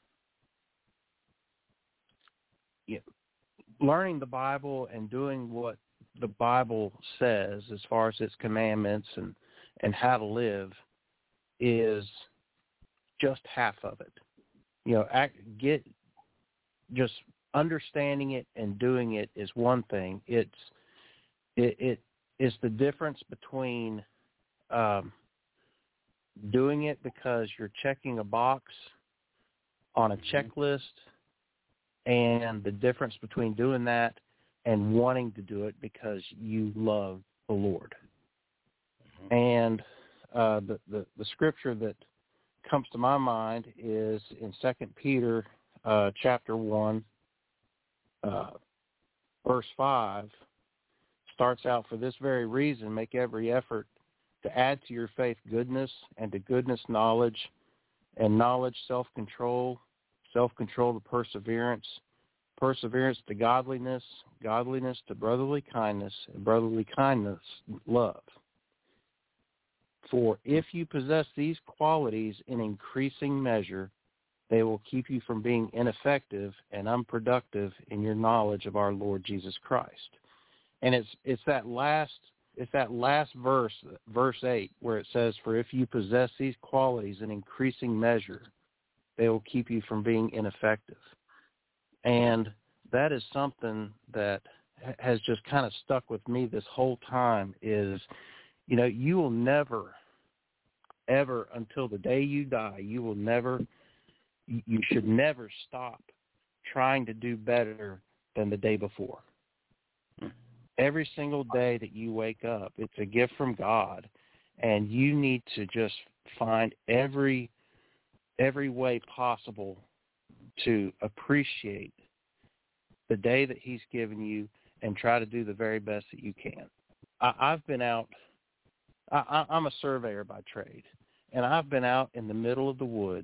you know, learning the Bible and doing what the Bible says as far as its commandments and, and how to live is just half of it. You know, act, get just understanding it and doing it is one thing. It's it, it is the difference between um, doing it because you're checking a box on a checklist, and the difference between doing that and wanting to do it because you love the Lord. Mm-hmm. And uh, the, the, the scripture that comes to my mind is in Second Peter uh, chapter one, uh, verse five, starts out, for this very reason, make every effort to add to your faith goodness, and to goodness knowledge, and knowledge self-control, self-control to perseverance, perseverance to godliness, godliness to brotherly kindness, and brotherly kindness love. For if you possess these qualities in increasing measure, they will keep you from being ineffective and unproductive in your knowledge of our Lord Jesus Christ. And it's it's that last it's that last verse, verse eight, where it says, "For if you possess these qualities in increasing measure, they will keep you from being ineffective." And that is something that has just kind of stuck with me this whole time. Is, you know, you will never, ever, until the day you die, you will never. You should never stop trying to do better than the day before. Every single day that you wake up, it's a gift from God, and you need to just find every every way possible to appreciate the day that he's given you and try to do the very best that you can. I, I've been out, I, I'm a surveyor by trade, and I've been out in the middle of the woods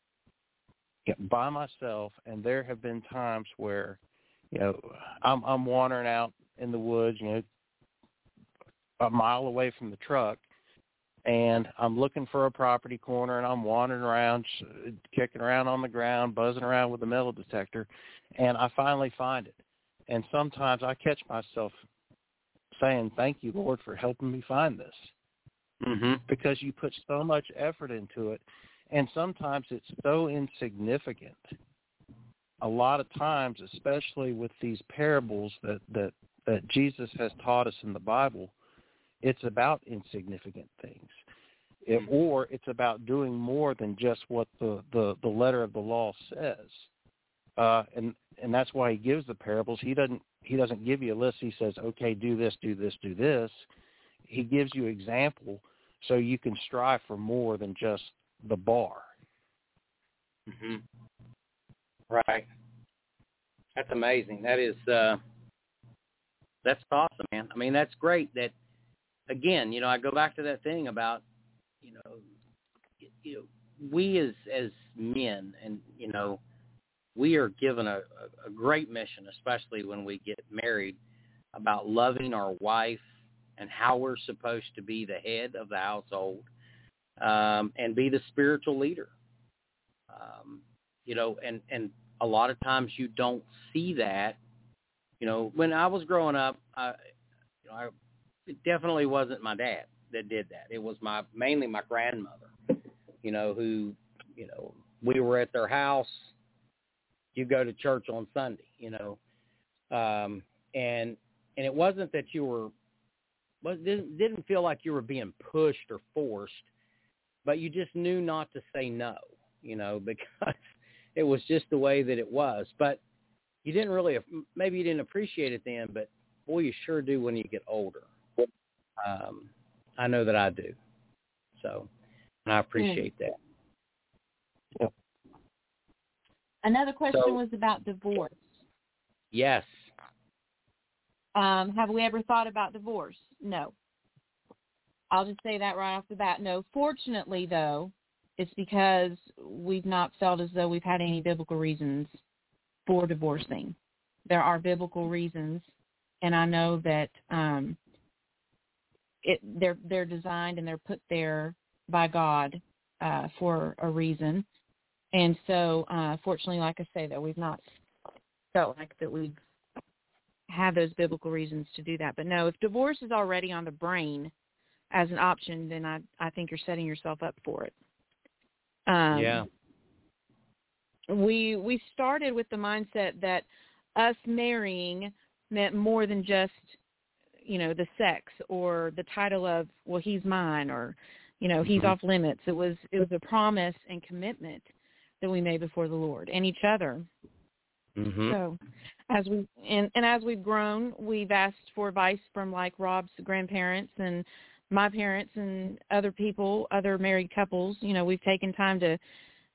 by myself, and there have been times where, you know, I'm I'm wandering out in the woods, you know, a mile away from the truck, and I'm looking for a property corner, and I'm wandering around, kicking around on the ground, buzzing around with a metal detector, and I finally find it. And sometimes I catch myself saying, "Thank you, Lord, for helping me find this," mm-hmm. because you put so much effort into it. And sometimes it's so insignificant. A lot of times, especially with these parables that, that, that Jesus has taught us in the Bible, it's about insignificant things. It, or it's about doing more than just what the, the, the letter of the law says. Uh, and, and that's why he gives the parables. He doesn't he doesn't give you a list. He says, okay, do this, do this, do this. He gives you example so you can strive for more than just the bar. Mm-hmm. Right. That's amazing. That is, uh, that's awesome, man. I mean, that's great that, again, you know, I go back to that thing about, you know, you know, we as, as men, and, you know, we are given a, a great mission, especially when we get married, about loving our wife and how we're supposed to be the head of the household. Um, and be the spiritual leader, um, you know, and, and a lot of times you don't see that. You know, when I was growing up, I, you know, I, it definitely wasn't my dad that did that. It was my mainly my grandmother, you know, who, you know, we were at their house. You go to church on Sunday, you know, um, and and it wasn't that you were, well, it didn't, didn't feel like you were being pushed or forced. But you just knew not to say no, you know, because it was just the way that it was. But you didn't really, maybe you didn't appreciate it then, but boy, you sure do when you get older. Um, I know that I do. So, and I appreciate that. Yep. Another question So, was about divorce. Yes. Um, have we ever thought about divorce? No. I'll just say that right off the bat. No, fortunately, though, it's because we've not felt as though we've had any biblical reasons for divorcing. There are biblical reasons, and I know that um, it, they're they're designed and they're put there by God uh, for a reason. And so, uh, fortunately, like I say, though, we've not felt like that we've had those biblical reasons to do that. But no, if divorce is already on the brain as an option, then I, I think you're setting yourself up for it. Um, yeah. We we started with the mindset that us marrying meant more than just, you know, the sex or the title of, well, he's mine, or, you know, he's mm-hmm. off limits. It was it was a promise and commitment that we made before the Lord and each other. Mm-hmm. So as we and, and as we've grown, we've asked for advice from like Rob's grandparents and my parents and other people, other married couples. You know, we've taken time to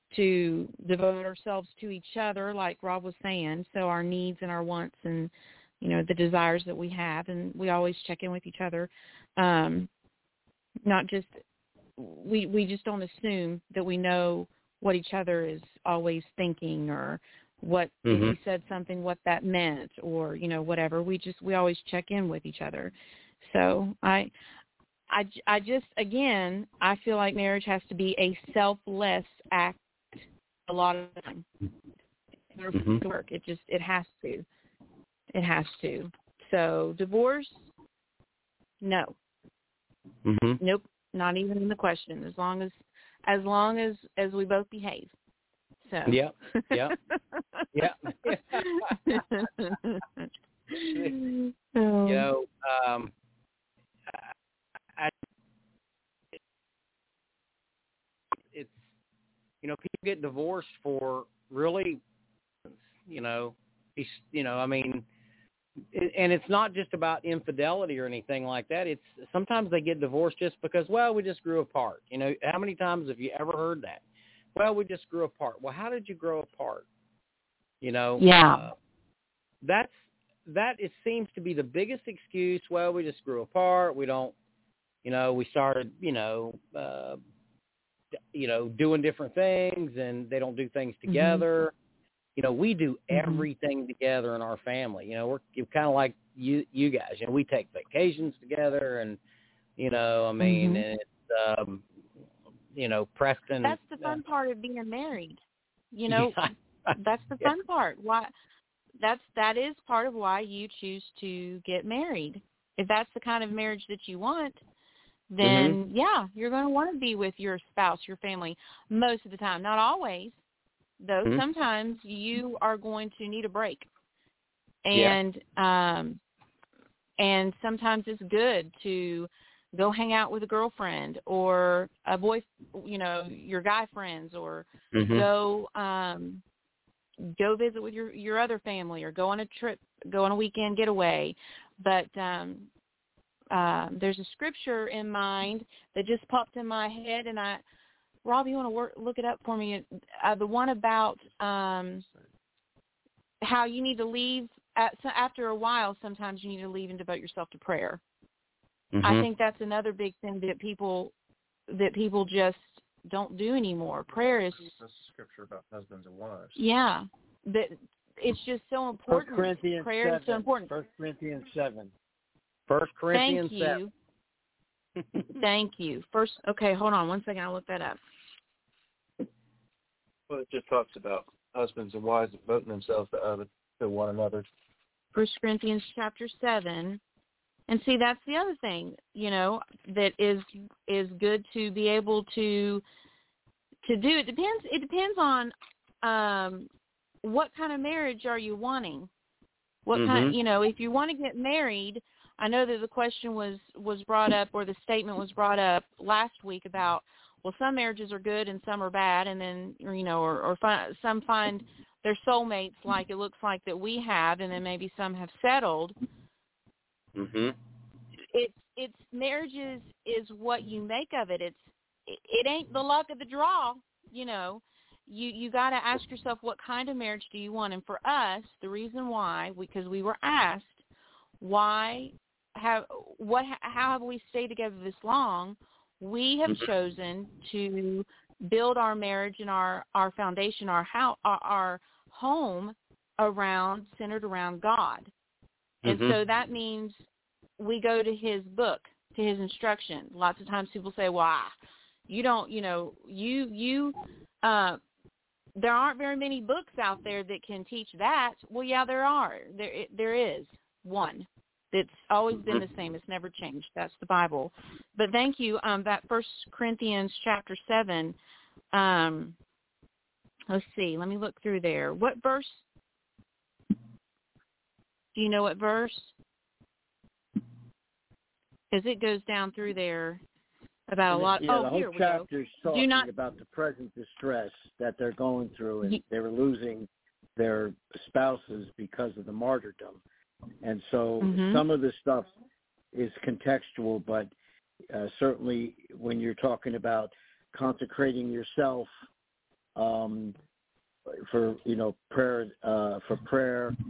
to devote ourselves to each other, like Rob was saying, so our needs and our wants and you know, the desires that we have, and we always check in with each other. Um, not just we we just don't assume that we know what each other is always thinking, or what mm-hmm. if we said something, what that meant, or, you know, whatever. We just we always check in with each other. So I. I, I just, again, I feel like marriage has to be a selfless act a lot of the time. In order for it to work, it just, it has to. It has to. So divorce, no. Mm-hmm. Nope, not even in the question. As long as, as long as, as we both behave. So. Yep. Yep. Yep. You know, um, I, it's, you know, people get divorced for really, you know, he's, you know, I mean, and it's not just about infidelity or anything like that. It's sometimes they get divorced just because, well, we just grew apart. You know, how many times have you ever heard that? Well, we just grew apart. Well, how did you grow apart? You know, yeah, uh, that's, that it seems to be the biggest excuse. Well, we just grew apart. We don't, you know, we started, you know, uh, you know, doing different things, and they don't do things together. Mm-hmm. You know, we do everything mm-hmm. together in our family. You know, we're kind of like you, you guys. You know, we take vacations together, and, you know, I mean, mm-hmm. and it's, um, you know, Preston. That's the fun uh, part of being married. You know, yeah. That's the fun yeah. part. Why? That's that is part of why you choose to get married. If that's the kind of marriage that you want, then mm-hmm. yeah, you're going to want to be with your spouse, your family, most of the time. Not always, though. Mm-hmm. Sometimes you are going to need a break, and yeah. um, and sometimes it's good to go hang out with a girlfriend or a boy, you know, your guy friends, or mm-hmm. go um, go visit with your your other family, or go on a trip, go on a weekend getaway. But um, uh, there's a scripture in mind that just popped in my head, and I, Rob, you want to work, look it up for me? Uh, the one about um, how you need to leave at, after a while. Sometimes you need to leave and devote yourself to prayer. Mm-hmm. I think that's another big thing that people that people just don't do anymore. Prayer is That's scripture about husbands and wives. Yeah, but it's just so important. First Corinthians Prayer seven. is so important. First Corinthians seven. First Corinthians Thank you. seven. Thank you. First, okay, hold on one second. I'll look that up. Well, it just talks about husbands and wives devoting themselves to other to one another. First Corinthians chapter seven. And see, that's the other thing, you know, that is is good to be able to to do. It depends. It depends on um, what kind of marriage are you wanting. What mm-hmm. kind, you know, if you want to get married. I know that the question was, was brought up, or the statement was brought up last week about, well, some marriages are good and some are bad, and then, or, you know, or, or fi- some find their soulmates like it looks like that we have, and then maybe some have settled. Mm-hmm. It's it's marriages is what you make of it. It's it, it ain't the luck of the draw, you know. You you got to ask yourself, what kind of marriage do you want? And for us, the reason why, because we were asked, why have what how have we stayed together this long? We have mm-hmm. chosen to build our marriage and our, our foundation, our house, our, our home around centered around God. And mm-hmm. so that means we go to his book, to his instruction. Lots of times people say, well, ah, you don't, you know, you, you, uh, there aren't very many books out there that can teach that. Well, yeah, there are. There, there is one that's always been the same. It's never changed. That's the Bible. But thank you. Um, that First Corinthians chapter seven, um, let's see. Let me look through there. What verse? Do you know what verse? Because it goes down through there about a lot. Yeah, oh, the whole here we chapter go. is talking Do not, about the present distress that they're going through, and they were losing their spouses because of the martyrdom. And so mm-hmm. some of the stuff is contextual, but uh, certainly when you're talking about consecrating yourself um, for, you know, prayer, uh, for prayer,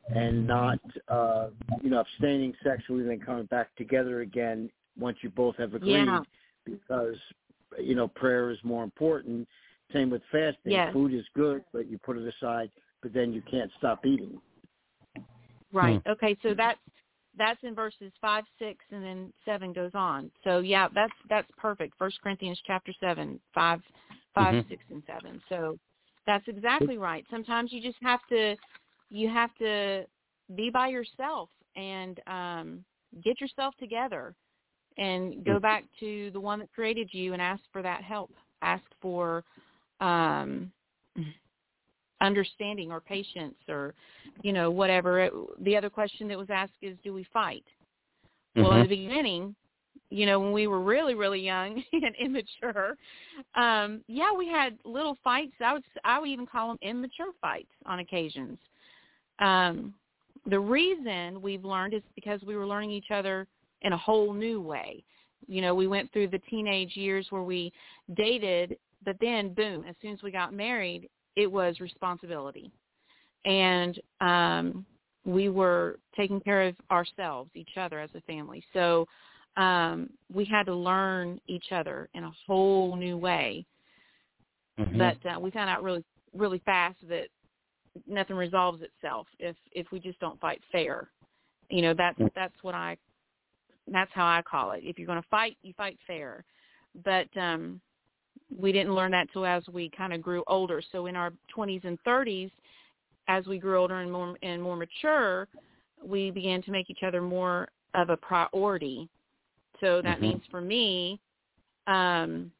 and not, uh, you know, abstaining sexually and then coming back together again once you both have agreed, Yeah. because, you know, prayer is more important. Same with fasting. Yes. Food is good, but you put it aside, but then you can't stop eating. Right. Okay. So that's that's in verses five, six, and then seven goes on. So yeah, that's that's perfect. First Corinthians chapter seven, five, five, Mhm. six, and seven. So that's exactly right. Sometimes you just have to you have to be by yourself and um, get yourself together and go back to the one that created you and ask for that help. Ask for um, understanding or patience or, you know, whatever. It, the other question that was asked is, do we fight? Mm-hmm. Well, in the beginning, you know, when we were really, really young and immature, um, yeah, we had little fights. I would, I would even call them immature fights on occasions. Um, the reason we've learned is because we were learning each other in a whole new way. You know, we went through the teenage years where we dated, but then, boom, as soon as we got married, it was responsibility. And um, we were taking care of ourselves, each other as a family. So um, we had to learn each other in a whole new way. Mm-hmm. But uh, we found out really, really fast that nothing resolves itself if, if we just don't fight fair. You know, that's that's what I, that's how I call it. If you're going to fight, you fight fair. But um, we didn't learn that till as we kind of grew older. So in our twenties and thirties, as we grew older and more and more mature, we began to make each other more of a priority. So that Mm-hmm. means for me, um,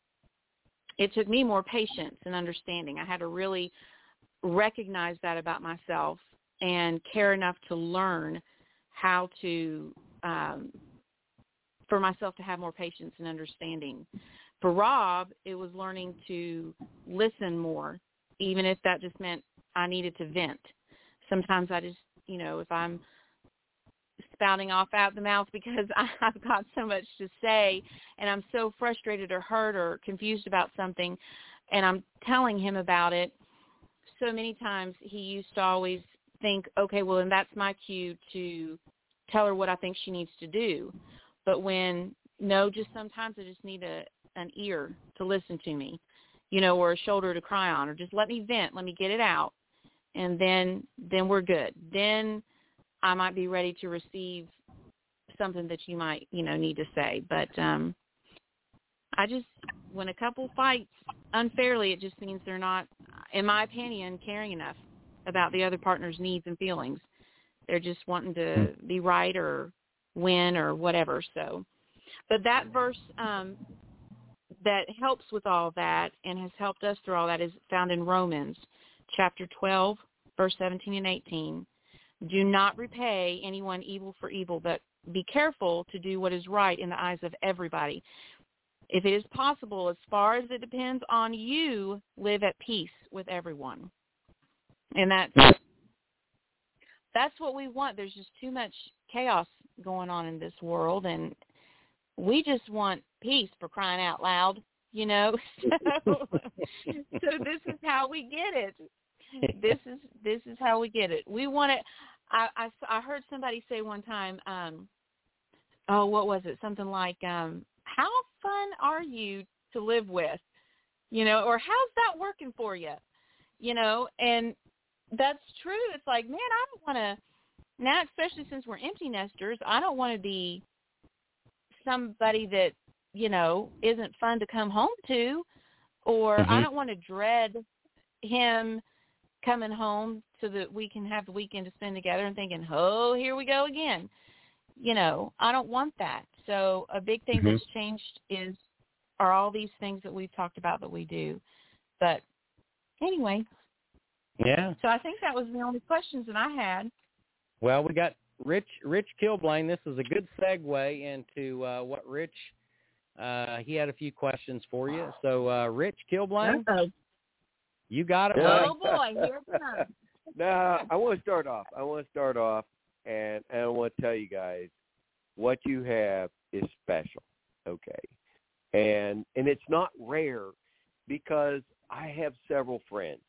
it took me more patience and understanding. I had to really recognize that about myself and care enough to learn how to, um, for myself to have more patience and understanding. For Rob, it was learning to listen more, even if that just meant I needed to vent. Sometimes I just, you know, if I'm spouting off out the mouth because I've got so much to say and I'm so frustrated or hurt or confused about something and I'm telling him about it, so many times he used to always think, okay, well, then that's my cue to tell her what I think she needs to do. But when, no, just sometimes I just need a, an ear to listen to me, you know, or a shoulder to cry on, or just let me vent, let me get it out. And then, then we're good. Then I might be ready to receive something that you might, you know, need to say. But um, I just, when a couple fights unfairly, it just means they're not, in my opinion, caring enough about the other partner's needs and feelings. They're just wanting to be right or win or whatever. So, but that verse um, that helps with all that and has helped us through all that is found in Romans chapter twelve, verse seventeen and eighteen. Do not repay anyone evil for evil, but be careful to do what is right in the eyes of everybody. If it is possible, as far as it depends on you, live at peace with everyone. And that's, that's what we want. There's just too much chaos going on in this world, and we just want peace, for crying out loud, you know. So, so this is how we get it. This is this is how we get it. We want it. I, I, I heard somebody say one time, um, oh, what was it? Something like, um, how fun are you to live with? You know, or how's that working for you? You know, and that's true. It's like, man, I don't want to, now especially since we're empty nesters, I don't want to be somebody that, you know, isn't fun to come home to, or Mm-hmm. I don't want to dread him coming home so that we can have the weekend to spend together and thinking, oh, here we go again. You know, I don't want that. So a big thing Mm-hmm. that's changed is, are all these things that we've talked about that we do. But anyway. Yeah. So I think that was the only questions that I had. Well, we got Rich Rich Kilblane. This is a good segue into uh, what Rich, uh, he had a few questions for you. So, uh, Rich Kilblane, Uh-oh. you got it, Yeah. buddy. Oh, boy, here it comes. No, I want to start off. I want to start off, and, and I want to tell you guys what you have is special, okay? And and it's not rare, because I have several friends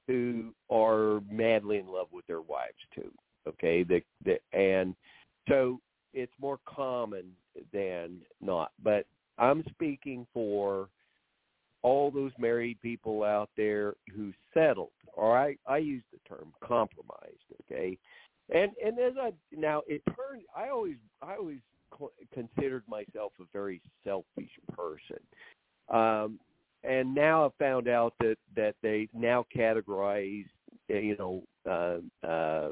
who are madly in love with their wives too. Okay, the, the and so it's more common than not. But I'm speaking for all those married people out there who settled, or I, I use the term compromised. Okay, and and as I now it turned, I always I always considered myself a very selfish person. Um, and now I've found out that, that they now categorize, you know, uh, uh,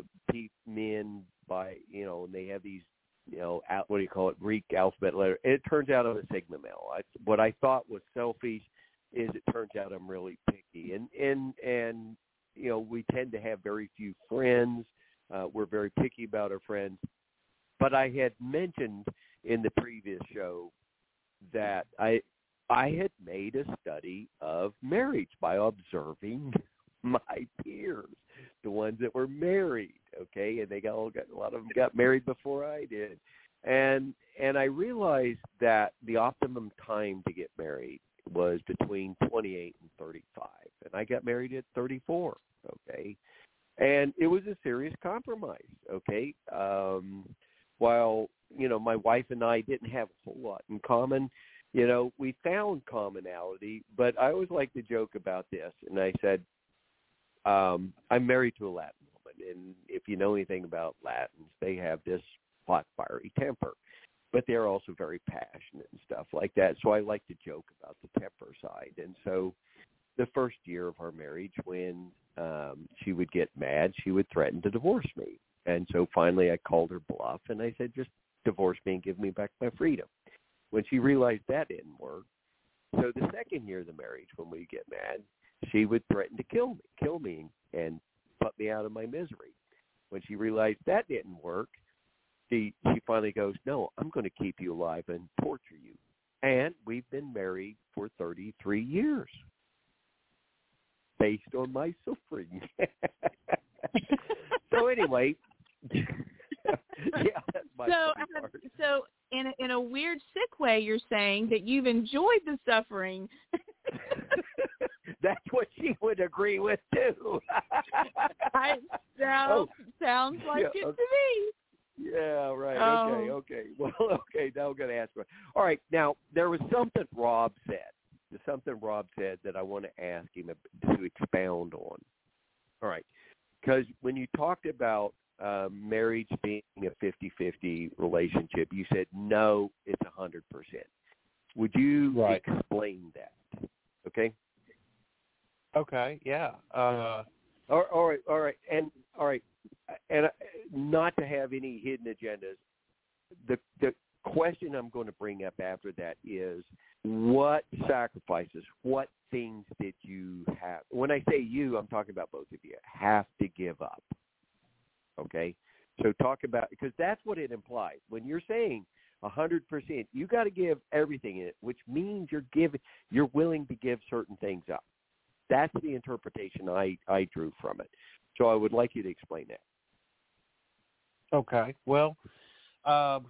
men by, you know, and they have these, you know, out, what do you call it, Greek alphabet letter. It turns out I'm a Sigma male. I, what I thought was selfish is it turns out I'm really picky. And, and, and you know, we tend to have very few friends. Uh, we're very picky about our friends. But I had mentioned in the previous show that I I had made a study of marriage by observing my peers, the ones that were married, okay, and they got, all got a lot of them got married before I did, and and I realized that the optimum time to get married was between twenty-eight and thirty-five, and I got married at thirty-four, okay, and it was a serious compromise, okay. Um, while you know my wife and I didn't have a whole lot in common. You know, we found commonality, but I always like to joke about this. And I said, um, I'm married to a Latin woman. And if you know anything about Latins, they have this hot, fiery temper. But they're also very passionate and stuff like that. So I like to joke about the temper side. And so the first year of our marriage, when um, she would get mad, she would threaten to divorce me. And so finally I called her bluff, and I said, just divorce me and give me back my freedom. When she realized that didn't work, so the second year of the marriage, when we get mad, she would threaten to kill me, kill me, and put me out of my misery. When she realized that didn't work, she she finally goes, no, I'm going to keep you alive and torture you. And we've been married for thirty-three years, based on my suffering. So anyway. Yeah, that's my so, funny part. so in a, in a weird sick way, you're saying that you've enjoyed the suffering. That's what she would agree with too. I, sounds, oh, sounds like yeah, it okay. to me. Yeah, right. Oh. Okay, okay. Well, okay. Now I'm going to ask her. All right. Now there was something Rob said. There's something Rob said that I want to ask him to expound on. All right, because when you talked about Uh, marriage being a fifty-fifty relationship, you said no, it's one hundred percent. Would you right. explain that? Okay. Okay. Yeah. Uh, all, all right. All right. And all right. And uh, not to have any hidden agendas. The the question I'm going to bring up after that is, what sacrifices, what things did you have? When I say you, I'm talking about both of you. Have to give up. Okay, so talk about, because that's what it implies. When you're saying one hundred percent, you got to give everything in it, which means you're giving, you're willing to give certain things up. That's the interpretation I, I drew from it. So I would like you to explain that. Okay. Well, um,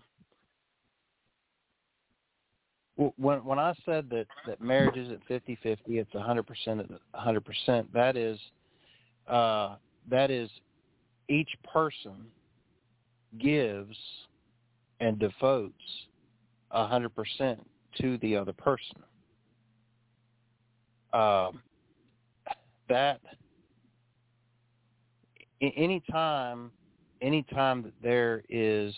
when when I said that, that marriage isn't fifty-fifty, it's one hundred percent one hundred percent, that is uh, that is each person gives and devotes one hundred percent to the other person. Um, that anytime, anytime that there is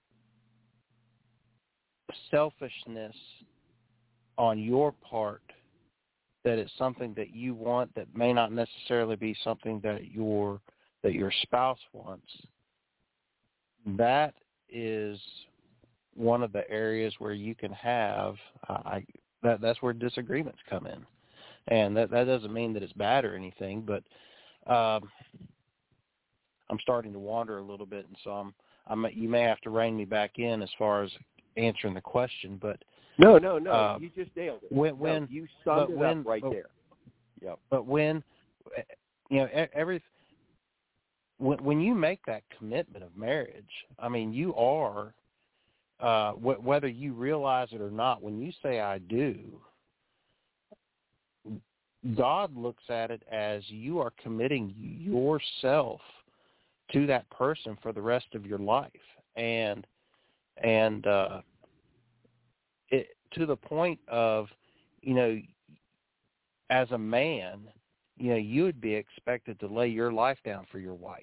selfishness on your part, that it's something that you want that may not necessarily be something that your that your spouse wants, that is one of the areas where you can have uh, I, that that's where disagreements come in, and that that doesn't mean that it's bad or anything, but um, I'm starting to wander a little bit, and so I'm I'm you may have to rein me back in as far as answering the question, but no, no, no, uh, you just nailed it. When, when no, you summed it when, up right but, there. Yep. But when you know every. When, when you make that commitment of marriage, I mean, you are, uh, wh- whether you realize it or not, when you say I do, God looks at it as you are committing yourself to that person for the rest of your life, and and uh, it, to the point of, you know, as a man, you know, you would be expected to lay your life down for your wife.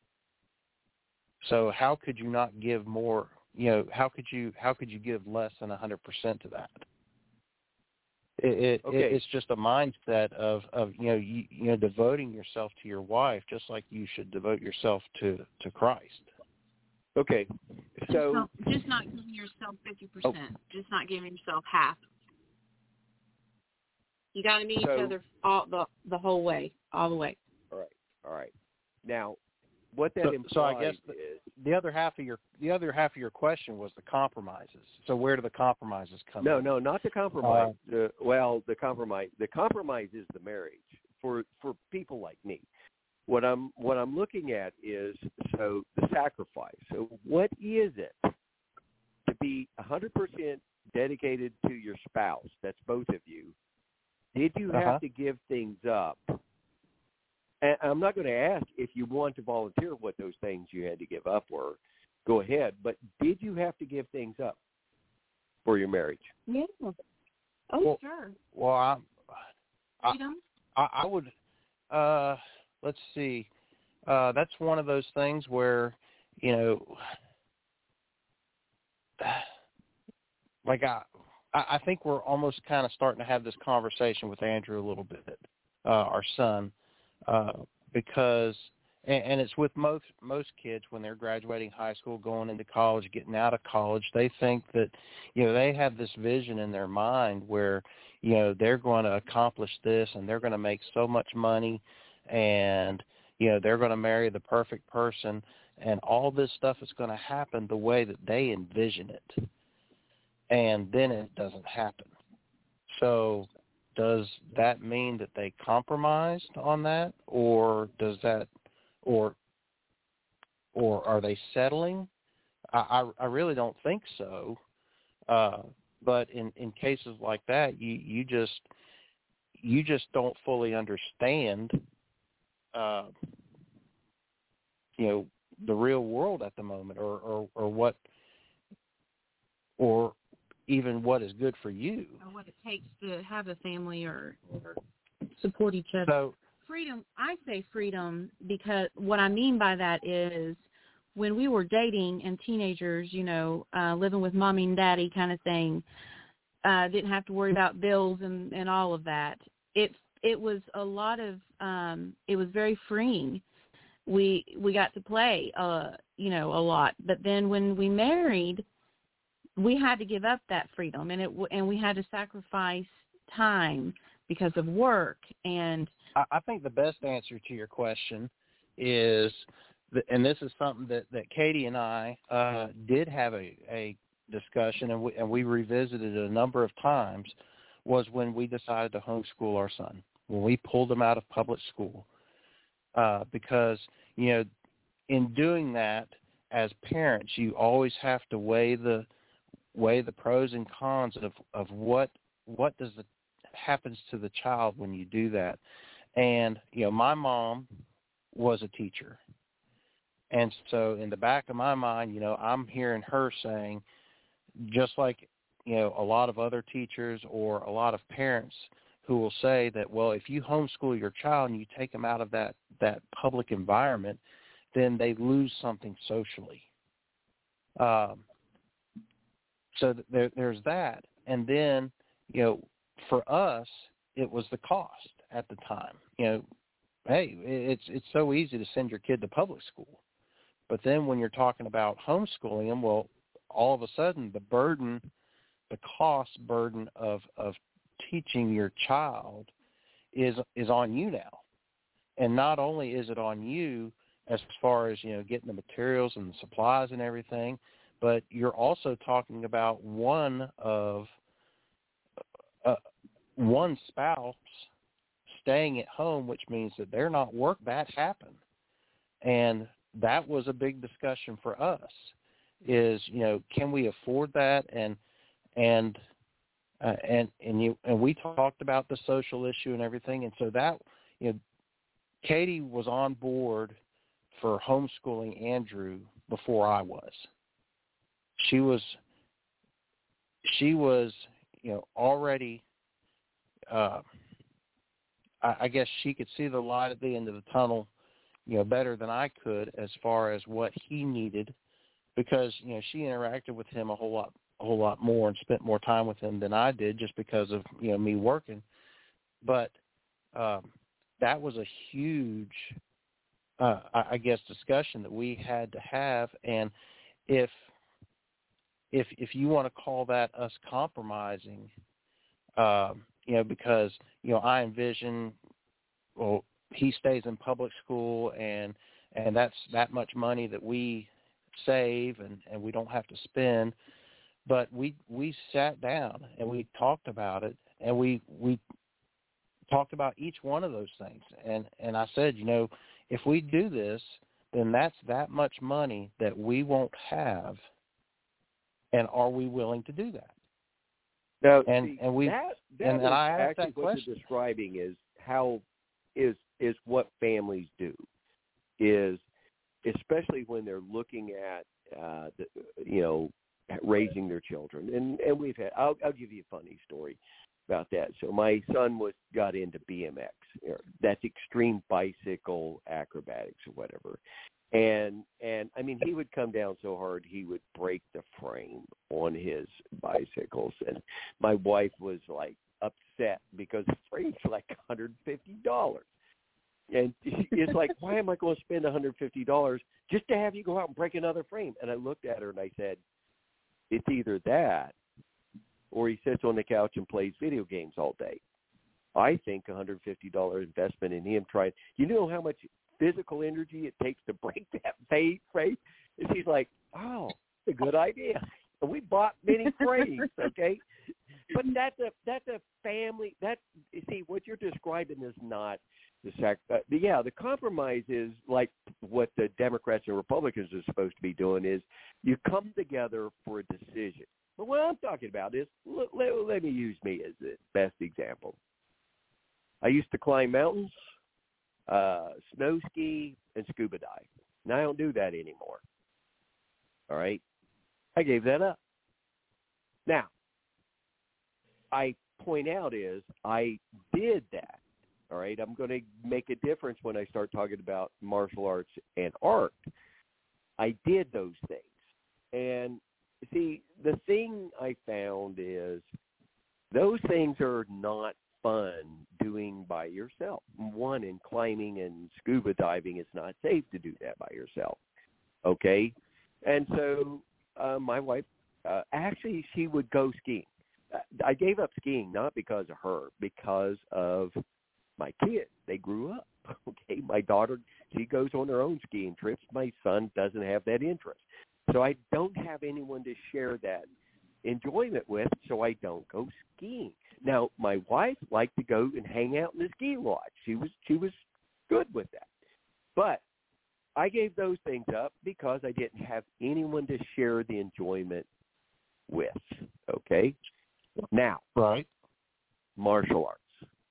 So how could you not give more? You know, how could you how could you give less than a hundred percent to that? It, it, Okay. it it's just a mindset of, of you know you, you know devoting yourself to your wife just like you should devote yourself to, to Christ. Okay, Just so not, just not giving yourself fifty percent. Oh. Just not giving yourself half. You got to meet So- each other all the the whole way, all the way. all right, all right. Now, what that So, implies so I guess the, is the other half of your the other half of your question was the compromises. So where do the compromises come no, in? no, not the compromise. Uh, well, the compromise, the compromise is the marriage for for people like me. What I'm what I'm looking at is so the sacrifice. So what is it to be one hundred percent dedicated to your spouse? That's both of you. Did you have Uh-huh. to give things up? And I'm not going to ask if you want to volunteer what those things you had to give up were. Go ahead. But did you have to give things up for your marriage? Yeah. Oh, Well, sure. Well, I, I, Freedom. I, I would. Uh, let's see. Uh, that's one of those things where, you know, like I, I think we're almost kind of starting to have this conversation with Andrew a little bit, uh, our son, uh, because, and, and it's with most most kids when they're graduating high school, going into college, getting out of college, they think that, you know, they have this vision in their mind where, you know, they're going to accomplish this and they're going to make so much money and, you know, they're going to marry the perfect person and all this stuff is going to happen the way that they envision it. And then it doesn't happen. So does that mean that they compromised on that, or does that, or or are they settling? I, I, I really don't think so. Uh, but in, in cases like that, you, you just you just don't fully understand, uh, you know, the real world at the moment, or, or, or what, or even what is good for you. Or what it takes to have a family or, or support each other. So, Freedom, I say freedom because what I mean by that is when we were dating and teenagers, you know, uh, living with mommy and daddy kind of thing, uh, didn't have to worry about bills and, and all of that. It it was a lot of, um, it was very freeing. We we got to play, uh, you know, a lot. But then when we married, we had to give up that freedom, and it and we had to sacrifice time because of work. And I, I think the best answer to your question is, that, and this is something that, that Katie and I uh, did have a, a discussion, and we, and we revisited it a number of times, was when we decided to homeschool our son, when we pulled him out of public school. Uh, because, you know, in doing that, as parents, you always have to weigh the weigh the pros and cons of, of what what does it happens to the child when you do that. And, you know, my mom was a teacher. And so in the back of my mind, you know, I'm hearing her saying, just like, you know, a lot of other teachers or a lot of parents who will say that, well, if you homeschool your child and you take them out of that, that public environment, then they lose something socially. Um, so there, there's that. And then, you know, for us, it was the cost at the time. You know, hey, it's it's so easy to send your kid to public school. But then when you're talking about homeschooling them, well, all of a sudden the burden, the cost burden of, of teaching your child is is on you now. And not only is it on you as far as, you know, getting the materials and the supplies and everything, but you're also talking about one of uh, one spouse staying at home, which means that they're not work. That happened. And that was a big discussion for us is, you know, can we afford that? And, and uh, and and you and we talked about the social issue and everything, and so that you know, Katie was on board for homeschooling Andrew before I was. She was she was you know already. Uh, I, I guess she could see the light at the end of the tunnel, you know, better than I could as far as what he needed, because you know she interacted with him a whole lot, a whole lot more and spent more time with him than I did, just because of you know me working. But um, that was a huge, uh, I, I guess, discussion that we had to have, and if if if you want to call that us compromising. Um, You know, because, you know, I envision, well, he stays in public school and and that's that much money that we save and, and we don't have to spend. But we we sat down and we talked about it, and we, we talked about each one of those things. And, and I said, you know, if we do this, then that's that much money that we won't have, and are we willing to do that? Now, and see, and we that, that and, and I asked actually that what question. you're describing is how is is what families do, is especially when they're looking at uh, the, you know raising their children, and and we've had. I'll, I'll give you a funny story about that. So my son was got into B M X. That's extreme bicycle acrobatics or whatever. And, and I mean, he would come down so hard he would break the frame on his bicycles. And my wife was, like, upset because the frame's like one hundred fifty dollars. And it's like, why am I going to spend one hundred fifty dollars just to have you go out and break another frame? And I looked at her and I said, it's either that or he sits on the couch and plays video games all day. I think one hundred fifty dollars investment in him trying. You know how much physical energy it takes to break that frame? And she's like, oh, that's a good idea. And we bought many frames, okay? But that's a that's a family. That you see, what you're describing is not the sac. Uh, yeah, the compromise is like what the Democrats and Republicans are supposed to be doing. Is you come together for a decision. But what I'm talking about is let, let, let me use me as the best example. I used to climb mountains, uh, snow ski, and scuba dive. Now I don't do that anymore. All right? I gave that up. Now, I point out is I did that. All right? I'm going to make a difference when I start talking about martial arts and art. I did those things. And, see, the thing I found is those things are not fun doing by yourself. One, in climbing and scuba diving, it's not safe to do that by yourself. Okay? And so uh, my wife, uh, actually, she would go skiing. I gave up skiing not because of her, because of my kids. They grew up. Okay? My daughter, she goes on her own skiing trips. My son doesn't have that interest. So I don't have anyone to share that enjoyment with, so I don't go skiing. Now, my wife liked to go and hang out in the ski lodge. She was she was good with that. But I gave those things up because I didn't have anyone to share the enjoyment with. Okay? Now, right. Martial arts.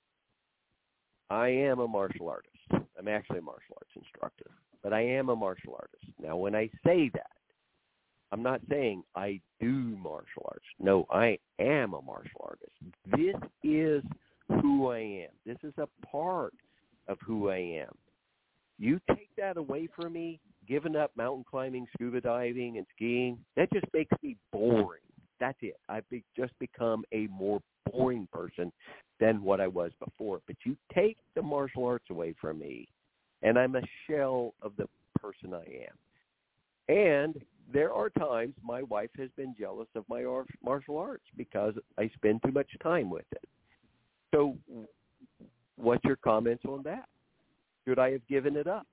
I am a martial artist. I'm actually a martial arts instructor, but I am a martial artist. Now, when I say that, I'm not saying I do martial arts. No, I am a martial artist. This is who I am. This is a part of who I am. You take that away from me, giving up mountain climbing, scuba diving, and skiing, that just makes me boring. That's it. I've be, just become a more boring person than what I was before. But you take the martial arts away from me, and I'm a shell of the person I am. And there are times my wife has been jealous of my martial arts because I spend too much time with it. So what's your comments on that? Should I have given it up?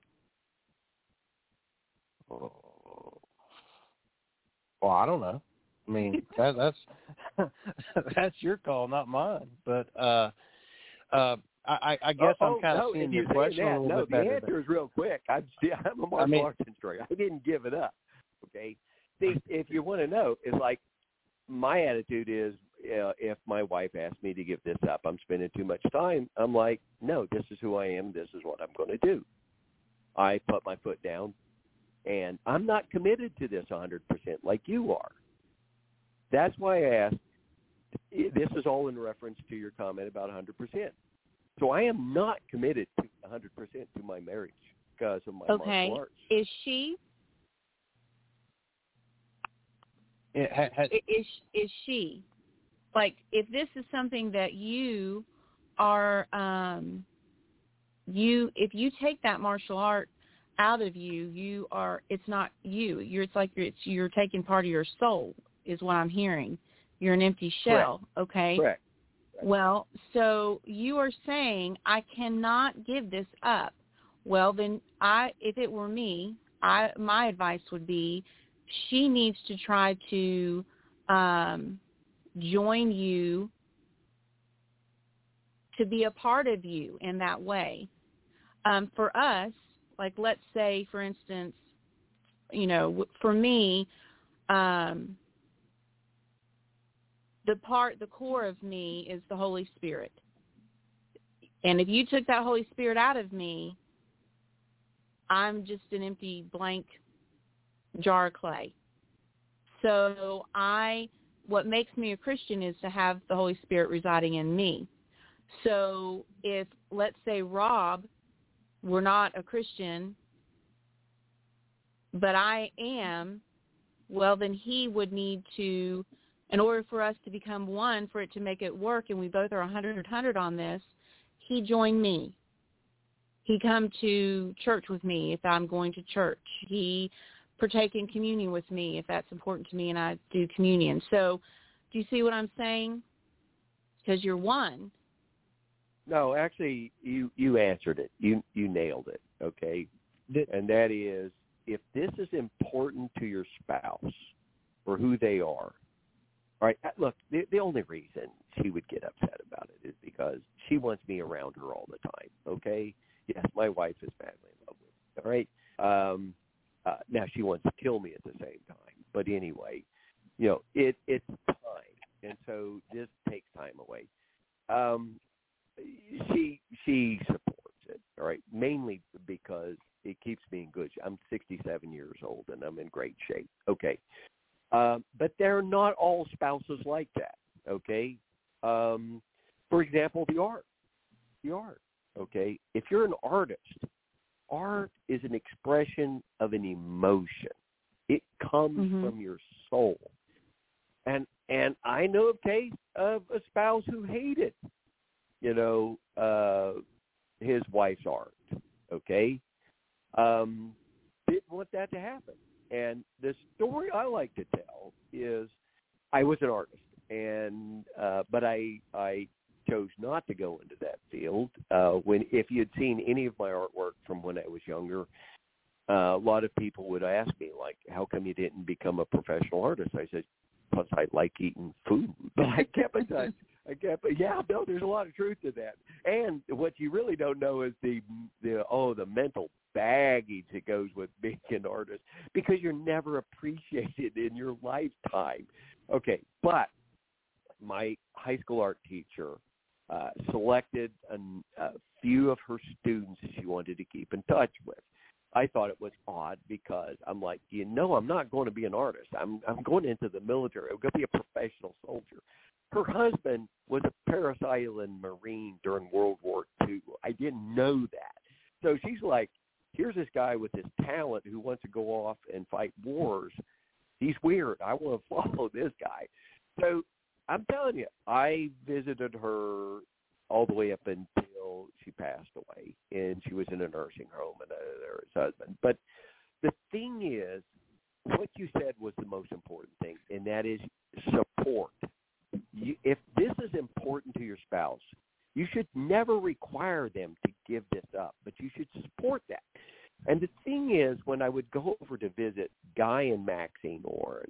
Oh. Well, I don't know. I mean, that, that's that's your call, not mine. But uh, uh, I, I guess oh, I'm kind no, of seeing if your you question that, a little no, bit better. The answer than... is real quick. I'm, I'm a martial I mean, arts instructor. I didn't give it up. Okay. See, if you want to know, it's like my attitude is uh, if my wife asks me to give this up, I'm spending too much time. I'm like, no, this is who I am. This is what I'm going to do. I put my foot down, and I'm not committed to this one hundred percent like you are. That's why I asked. This is all in reference to your comment about one hundred percent. So I am not committed to one hundred percent to my marriage because of my okay. martial arts. Is she? It ha- ha- Is is she? Like, if this is something that you are, um, you if you take that martial art out of you, you are. It's not you. You're. It's like you're, it's you're taking part of your soul. Is what I'm hearing. You're an empty shell. Correct. Okay. Correct. Well, so you are saying I cannot give this up. Well, then I, if it were me, I my advice would be she needs to try to um, join you to be a part of you in that way. Um, for us, like let's say, for instance, you know, for me, um, the part, the core of me is the Holy Spirit. And if you took that Holy Spirit out of me, I'm just an empty, blank jar of clay. So I, what makes me a Christian is to have the Holy Spirit residing in me. So if, let's say, Rob were not a Christian, but I am, well, then he would need to, in order for us to become one, for it to make it work, and we both are one hundred, one hundred on this, he joined me. He come to church with me if I'm going to church. He partake in communion with me if that's important to me and I do communion. So do you see what I'm saying? Because you're one. No, actually, you, you answered it. You you nailed it, okay? And that is, if this is important to your spouse or who they are, all right, look, the, the only reason she would get upset about it is because she wants me around her all the time, okay? Yes, my wife is madly in love with me, all right? Um, uh, now, she wants to kill me at the same time. But anyway, you know, it it's time, and so this takes time away. Um, she she supports it, all right, mainly because it keeps me in good shape. I'm sixty-seven years old, and I'm in great shape, okay? Uh, but they're not all spouses like that, okay? Um, for example, the art. The art, okay? If you're an artist, art is an expression of an emotion. It comes mm-hmm. from your soul. And and I know a case of a spouse who hated, you know, uh, his wife's art, okay? Um, didn't want that to happen. And the story I like to tell is I was an artist, and uh, but I I chose not to go into that field. Uh, when if you had seen any of my artwork from when I was younger, uh, a lot of people would ask me, like, how come you didn't become a professional artist? I said, plus I like eating food. But I kept it. I, I kept it. Yeah, no, there's a lot of truth to that. And what you really don't know is the the oh the mental baggage that goes with being an artist, because you're never appreciated in your lifetime. Okay, but my high school art teacher uh, selected an, a few of her students she wanted to keep in touch with. I thought it was odd because I'm like, you know, I'm not going to be an artist. I'm I'm going into the military. I'm going to be a professional soldier. Her husband was a Parris Island Marine during World War Two. I didn't know that. So she's like, here's this guy with this talent who wants to go off and fight wars. He's weird. I want to follow this guy. So I'm telling you, I visited her all the way up until she passed away, and she was in a nursing home, and uh, there was his husband. But the thing is, what you said was the most important thing, and that is support. You, if this is important to your spouse, you should never require them to give this up, but you should support that. And the thing is, when I would go over to visit Guy and Maxine Oren,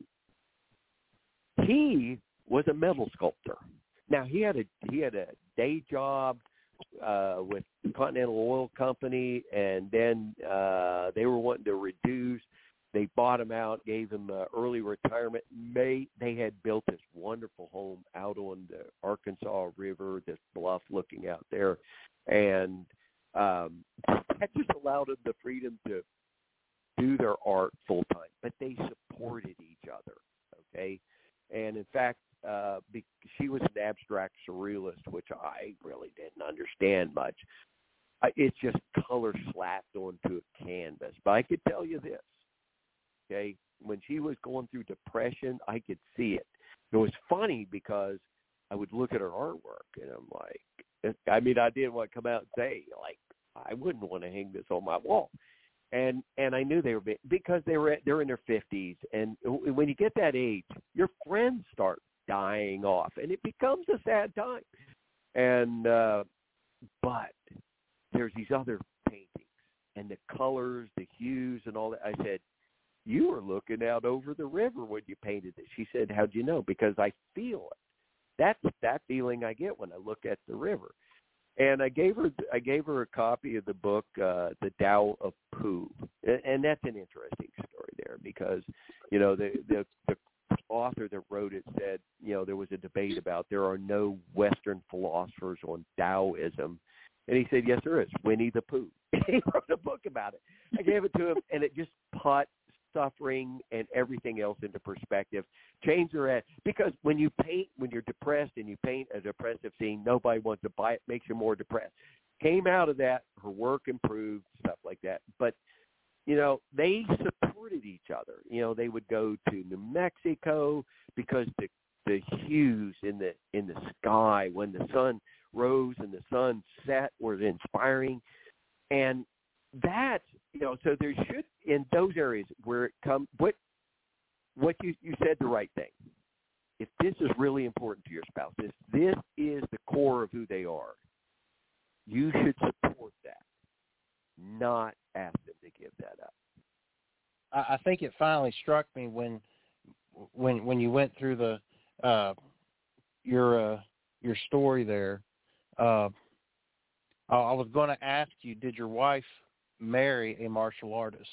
he was a metal sculptor. Now he had a he had a day job uh, with Continental Oil Company, and then uh, they were wanting to reduce they bought him out, gave him uh, early retirement. May they had built this wonderful home out on the Arkansas River, this bluff looking out there, and um, that just allowed them the freedom to do their art full time. But they supported each other, okay? And in fact, uh, be, she was an abstract surrealist, which I really didn't understand much. I, it's just color slapped onto a canvas. But I could tell you this, okay? When she was going through depression, I could see it. It was funny because I would look at her artwork, and I'm like, I mean, I didn't want to come out and say, like, I wouldn't want to hang this on my wall. And and I knew they were because they were they're in their fifties, and when you get that age, your friends start dying off, and it becomes a sad time. And uh, but there's these other paintings and the colors, the hues, and all that. I said, you were looking out over the river when you painted this. She said, how'd you know? Because I feel it. That's that feeling I get when I look at the river. And I gave her I gave her a copy of the book, uh, The Tao of Pooh, and, and that's an interesting story there because, you know, the, the the author that wrote it said, you know, there was a debate about there are no Western philosophers on Taoism, and he said, yes, there is. Winnie the Pooh. He wrote a book about it. I gave it to him, and it just put suffering and everything else into perspective. Change their head. Because when you paint, when you're depressed and you paint a depressive scene, nobody wants to buy it, makes you more depressed. Came out of that, her work improved, stuff like that. But, you know, they supported each other. You know, they would go to New Mexico because the the hues in the in the sky when the sun rose and the sun set were inspiring. And that, you know, so there should, in those areas where it comes, what, what you, you said the right thing. If this is really important to your spouse, if this is the core of who they are, you should support that, not ask them to give that up. I, I think it finally struck me when, when, when you went through the, uh, your, uh, your story there. Uh, I, I was going to ask you, did your wife marry a martial artist?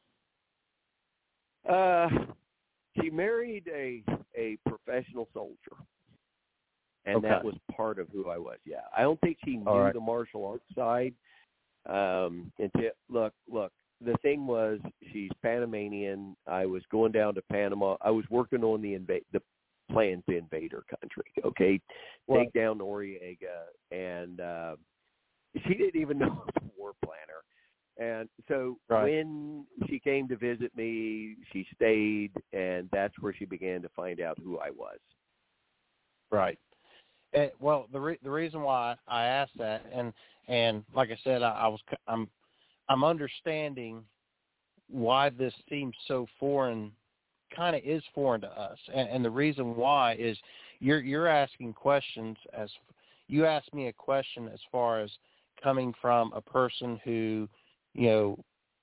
Uh, she married a a professional soldier, and okay. that was part of who I was. Yeah, I don't think she knew right. the martial arts side. Um, until look, look. The thing was, she's Panamanian. I was going down to Panama. I was working on the inva- the plans to invade her country. Okay, well, take down Noriega, and uh, she didn't even know the war planner. And so right. when she came to visit me, she stayed, and that's where she began to find out who I was. Right. And, well, the re- the reason why I asked that, and and like I said, I, I was I'm I'm understanding why this seems so foreign, kind of is foreign to us, and, and the reason why is you're you're asking questions as you asked me a question as far as coming from a person who, you know,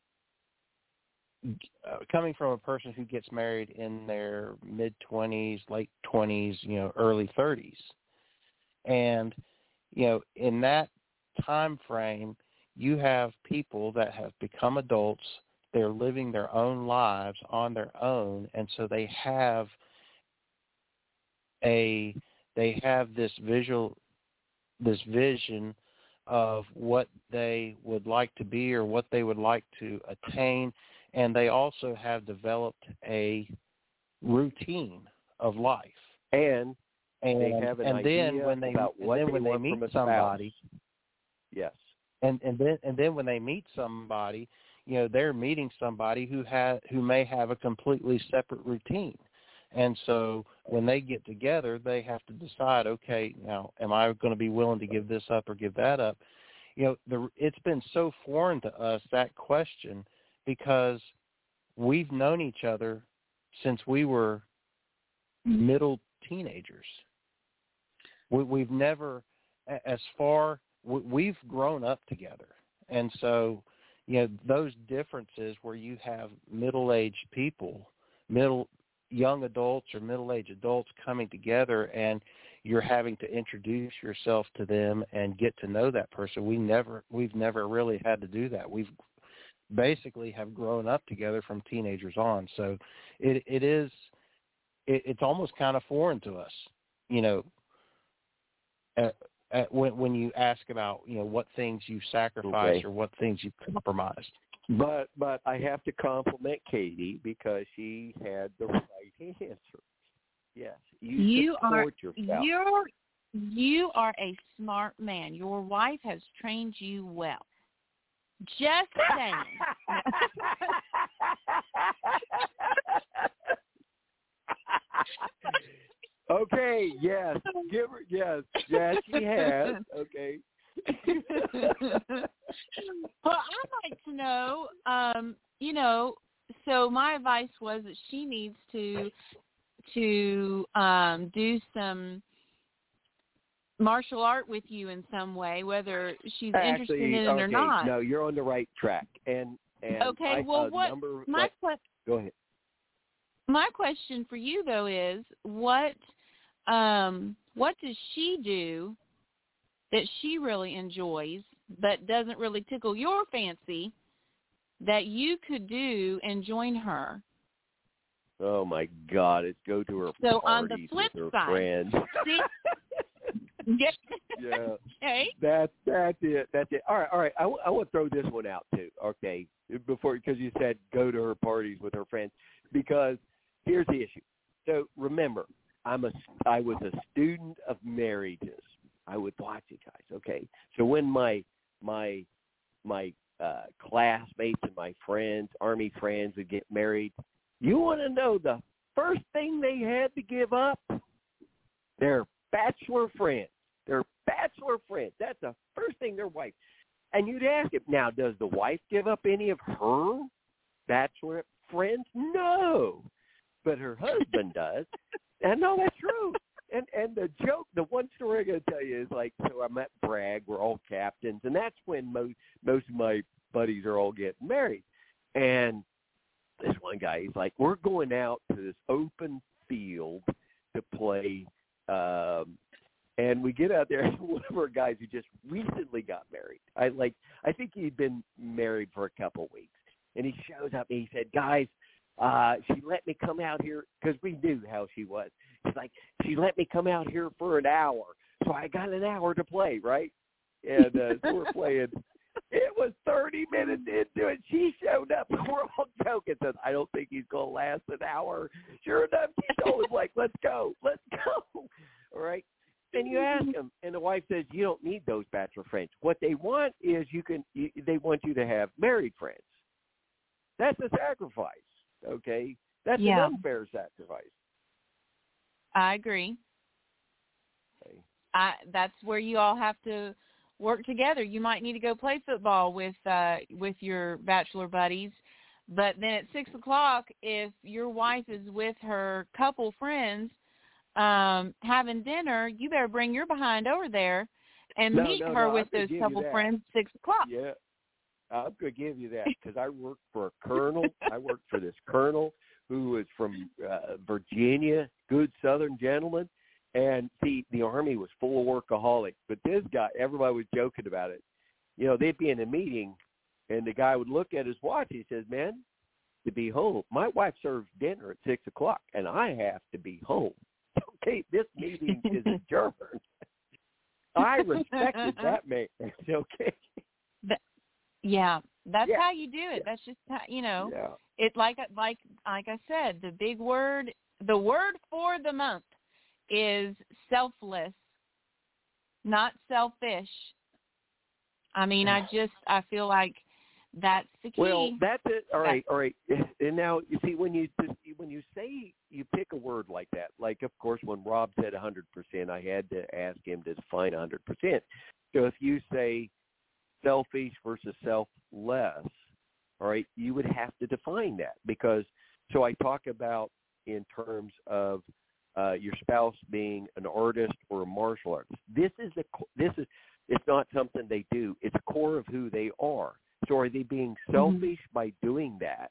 uh, coming from a person who gets married in their mid-twenties, late twenties, you know, early thirties. And, you know, in that time frame, you have people that have become adults. They're living their own lives on their own, and so they have a they have this visual this vision of what they would like to be or what they would like to attain, and they also have developed a routine of life. And, and they have an and idea then when they about and what then they when they want meet from a somebody, spouse. Yes. And and then and then when they meet somebody, you know, they're meeting somebody who has who may have a completely separate routine. And so when they get together, they have to decide, okay, now, am I going to be willing to give this up or give that up? You know, the, it's been so foreign to us, that question, because we've known each other since we were middle teenagers. We, we've never, as far, we, we've grown up together. And so, you know, those differences where you have middle-aged people, middle young adults or middle-aged adults coming together, and you're having to introduce yourself to them and get to know that person. We never, we've never really had to do that. We've, basically have grown up together from teenagers on. So it it is it, it's almost kind of foreign to us, you know. At, at when when you ask about, you know, what things you sacrificed Okay. or what things you compromised. But but I have to compliment Katie because she had the right answer. Yes, you, You are support your spouse. you're you are a smart man. Your wife has trained you well. Just saying. Okay, yes, give her yes, yes, she has. Okay. Well, I'd like to know, um, you know, so my advice was that she needs to to um, do some martial art with you in some way, whether she's interested Actually, in it okay, or not. no, you're on the right track. And and Okay, I, well, uh, what number, my like, que- go ahead. my question for you though is what um, what does she do that she really enjoys but doesn't really tickle your fancy that you could do and join her? Oh my God! It's go to her So parties on the flip with her side, friends. see, yeah, Yeah, okay, that's that's it. That's it. All right, all right. I, w- I want to throw this one out too. Okay, before because you said go to her parties with her friends. Because here's the issue. So remember, I'm a I was a student of marriages. I would watch it, guys. Okay, so when my my my uh, classmates and my friends, Army friends, would get married, you want to know the first thing they had to give up? Their bachelor friends. Their bachelor friends. That's the first thing their wife. And you'd ask him, now, does the wife give up any of her bachelor friends? No. But her husband does. And no, that's true. And and the joke, the one story I'm going to tell you is like, so I'm at Bragg, we're all captains, and that's when most most of my buddies are all getting married. And this one guy, he's like, we're going out to this open field to play, um, and we get out there, and one of our guys who just recently got married, I like, I think he'd been married for a couple of weeks, and he shows up and he said, guys, uh, she let me come out here because we knew how she was. He's like, she let me come out here for an hour, so I got an hour to play, right? And uh, so we're playing. It was thirty minutes into it. She showed up. We're all joking. Says, I don't think he's going to last an hour. Sure enough, she told him, like, let's go. Let's go. All right. And you ask him, and the wife says, you don't need those bachelor friends. What they want is you can. You, they want you to have married friends. That's a sacrifice, okay? That's Yeah. an unfair sacrifice. I agree. Okay. I that's where you all have to work together. You might need to go play football with uh, with your bachelor buddies, but then at six o'clock, if your wife is with her couple friends um, having dinner, you better bring your behind over there and No, meet no, her no, with I'm gonna those give you couple that. friends at six o'clock. Yeah, I'm going to give you that because I worked for a colonel. I worked for this colonel who was from uh, Virginia, good Southern gentleman. And, see, the Army was full of workaholics. But this guy, everybody was joking about it. You know, they'd be in a meeting, and the guy would look at his watch. He says, man, to be home. My wife serves dinner at six o'clock, and I have to be home. Okay, this meeting is adjourned. I respected that man. Okay. That, yeah, that's Yeah. how you do it. That's just how, you know, Yeah. it like like like I said, the big word, the word for the month is selfless, not selfish. I mean, I just I feel like that's the key. Well, that's it. All right, all right. And now you see when you when you say you pick a word like that, like of course when Rob said one hundred percent, I had to ask him to define one hundred percent. So if you say selfish versus selfless, all right, you would have to define that because so I talk about in terms of uh, your spouse being an artist or a martial artist. This is a this is it's not something they do. It's a core of who they are. So are they being selfish mm-hmm. by doing that?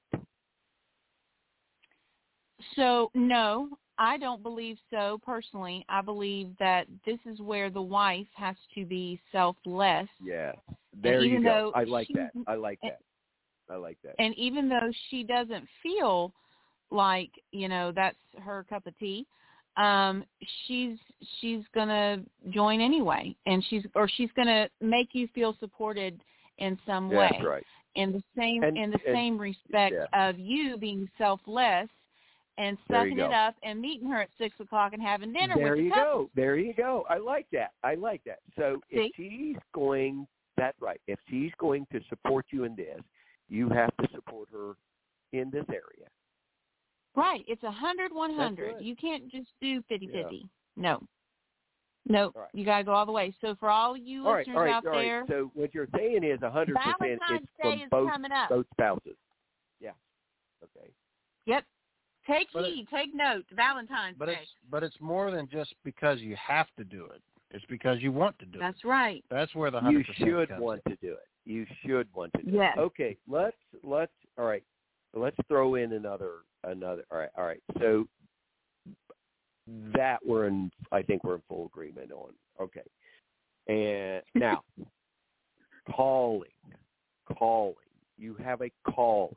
So, no, I don't believe so personally. I believe that this is where the wife has to be selfless. Yeah, there you go. I like she, that. I like that. I like that. And even though she doesn't feel like, you know, that's her cup of tea, um, she's she's gonna join anyway, and she's or she's gonna make you feel supported in some way. That's right. In the same And, in the and, same respect yeah. of you being selfless and sucking it up and meeting her at six o'clock and having dinner there with the you couple. go. There you go. I like that. I like that. So See? if she's going, that's right. If she's going to support you in this, you have to support her in this area. Right. It's a hundred, one hundred. You can't just do fifty-fifty. Yeah. No. No. Right. You got to go all the way. So for all you all listeners right, all right, out all there. Right. So what you're saying is one hundred percent Valentine's it's Day from is both, coming up. both spouses. Yeah. Okay. Yep. Take but heed. It, take note. Valentine's but Day. It's, but it's more than just because you have to do it. It's because you want to do That's it. That's right. That's where the one hundred percent You should comes want in. to do it. You should want to do yes. it. Okay. Let's, let's, all right. Let's throw in another, another, all right, all right. So that we're in, I think we're in full agreement on. Okay. And now, calling, calling. You have a calling.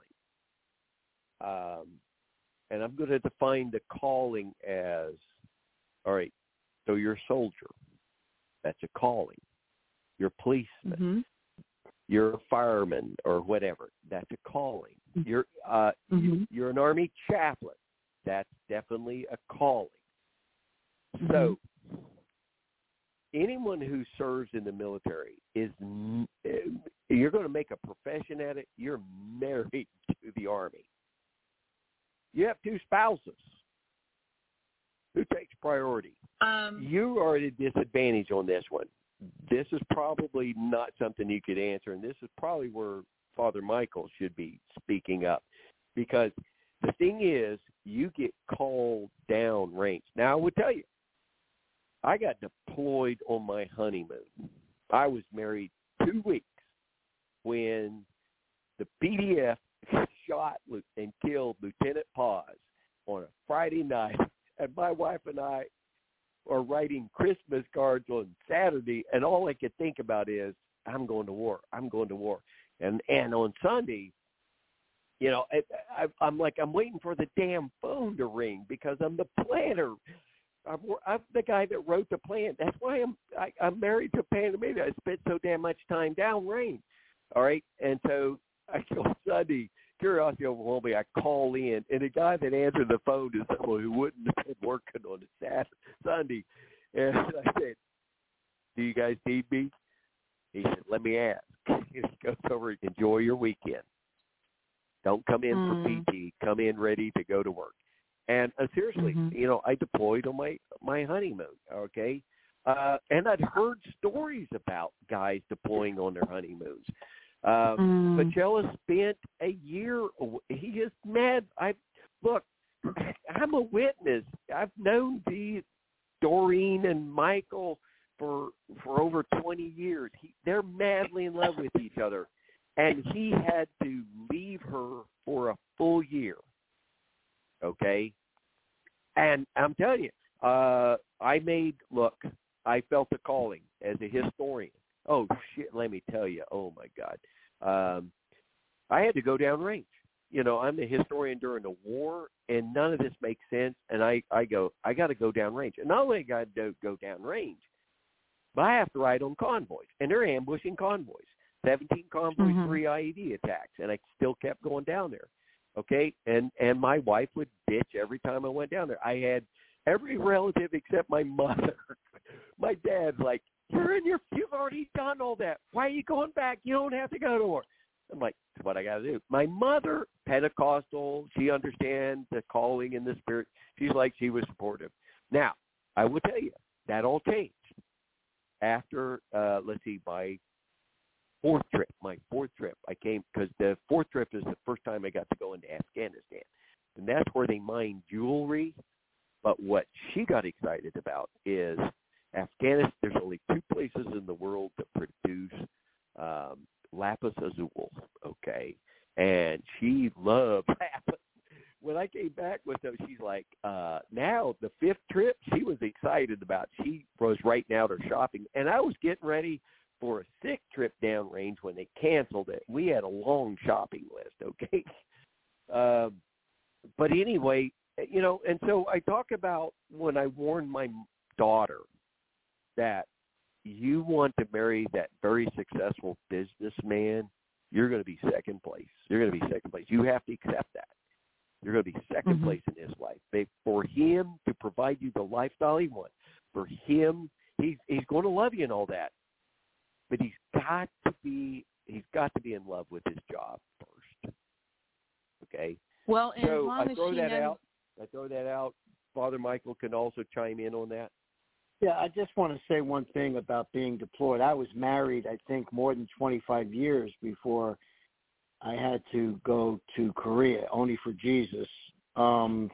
Um, and I'm going to define the calling as, all right, so you're a soldier. That's a calling. You're a policeman. Mm-hmm. You're a fireman or whatever. That's a calling. You're uh, mm-hmm. you, you're an Army chaplain. That's definitely a calling. Mm-hmm. So anyone who serves in the military is you're going to make a profession at it. You're married to the Army. You have two spouses. Who takes priority? Um, you are at a disadvantage on this one. This is probably not something you could answer, and this is probably where Father Michael should be speaking up, because the thing is, you get called down range. Now, I will tell you, I got deployed on my honeymoon. I was married two weeks when the P D F shot and killed Lieutenant Paz on a Friday night, and my wife and I are writing Christmas cards on Saturday, and all I could think about is, I'm going to war. I'm going to war. And and on Sunday, you know, I, I, I'm like, I'm waiting for the damn phone to ring because I'm the planner. I'm, I'm the guy that wrote the plan. That's why I'm I, I'm married to Panamera. I spent so damn much time downrange. All right, and so I go Sunday. Curiosity overwhelmed me. I call in, and the guy that answered the phone is someone who wouldn't have been working on a Saturday, Sunday. And I said, "Do you guys need me?" He said, "Let me ask." He goes over, "Enjoy your weekend. Don't come in mm. for P T. Come in ready to go to work." And uh, seriously, mm-hmm. you know, I deployed on my my honeymoon. Okay, uh, and I'd heard stories about guys deploying on their honeymoons. Uh, mm. But Joe has spent a year. He is mad. I look. I'm a witness. I've known the Doreen and Michael for for over twenty years. He, they're madly in love with each other, and he had to leave her for a full year. Okay, and I'm telling you, uh, I made look. I felt the calling as a historian. Oh shit! Let me tell you. Oh my God, um, I had to go downrange. You know, I'm the historian during the war, and none of this makes sense. And I, I go, I got to go downrange. And not only got to go downrange, but I have to ride on convoys, and they're ambushing convoys. Seventeen convoys, mm-hmm. three I E D attacks, and I still kept going down there. Okay, and and my wife would bitch every time I went down there. I had every relative except my mother. My dad's like, You're in your, you've already done all that. Why are you going back? You don't have to go to war. I'm like, that's what I got to do. My mother, Pentecostal, she understands the calling in the spirit. She's like, she was supportive. Now, I will tell you, that all changed after, uh, let's see, my fourth trip. My fourth trip, I came, because the fourth trip is the first time I got to go into Afghanistan. And that's where they mine jewelry. But what she got excited about is Afghanistan, there's only two places in the world that produce um, lapis azul, okay? And she loved lapis. When I came back with them, she's like, uh, now the fifth trip, she was excited about. She was right now to shopping. And I was getting ready for a sick trip downrange when they canceled it. We had a long shopping list, okay? Uh, but anyway, you know, and so I talk about when I warned my daughter that you want to marry that very successful businessman, you're going to be second place. You're going to be second place. You have to accept that. You're going to be second mm-hmm. place in his life. They, for him to provide you the lifestyle he wants, for him, he's he's going to love you and all that, but he's got to be he's got to be in love with his job first. Okay. Well, and so as long I as throw she that knows... out. I throw that out. Father Michael can also chime in on that. Yeah, I just want to say one thing about being deployed. I was married, I think, more than twenty-five years before I had to go to Korea, only for Jesus. Um,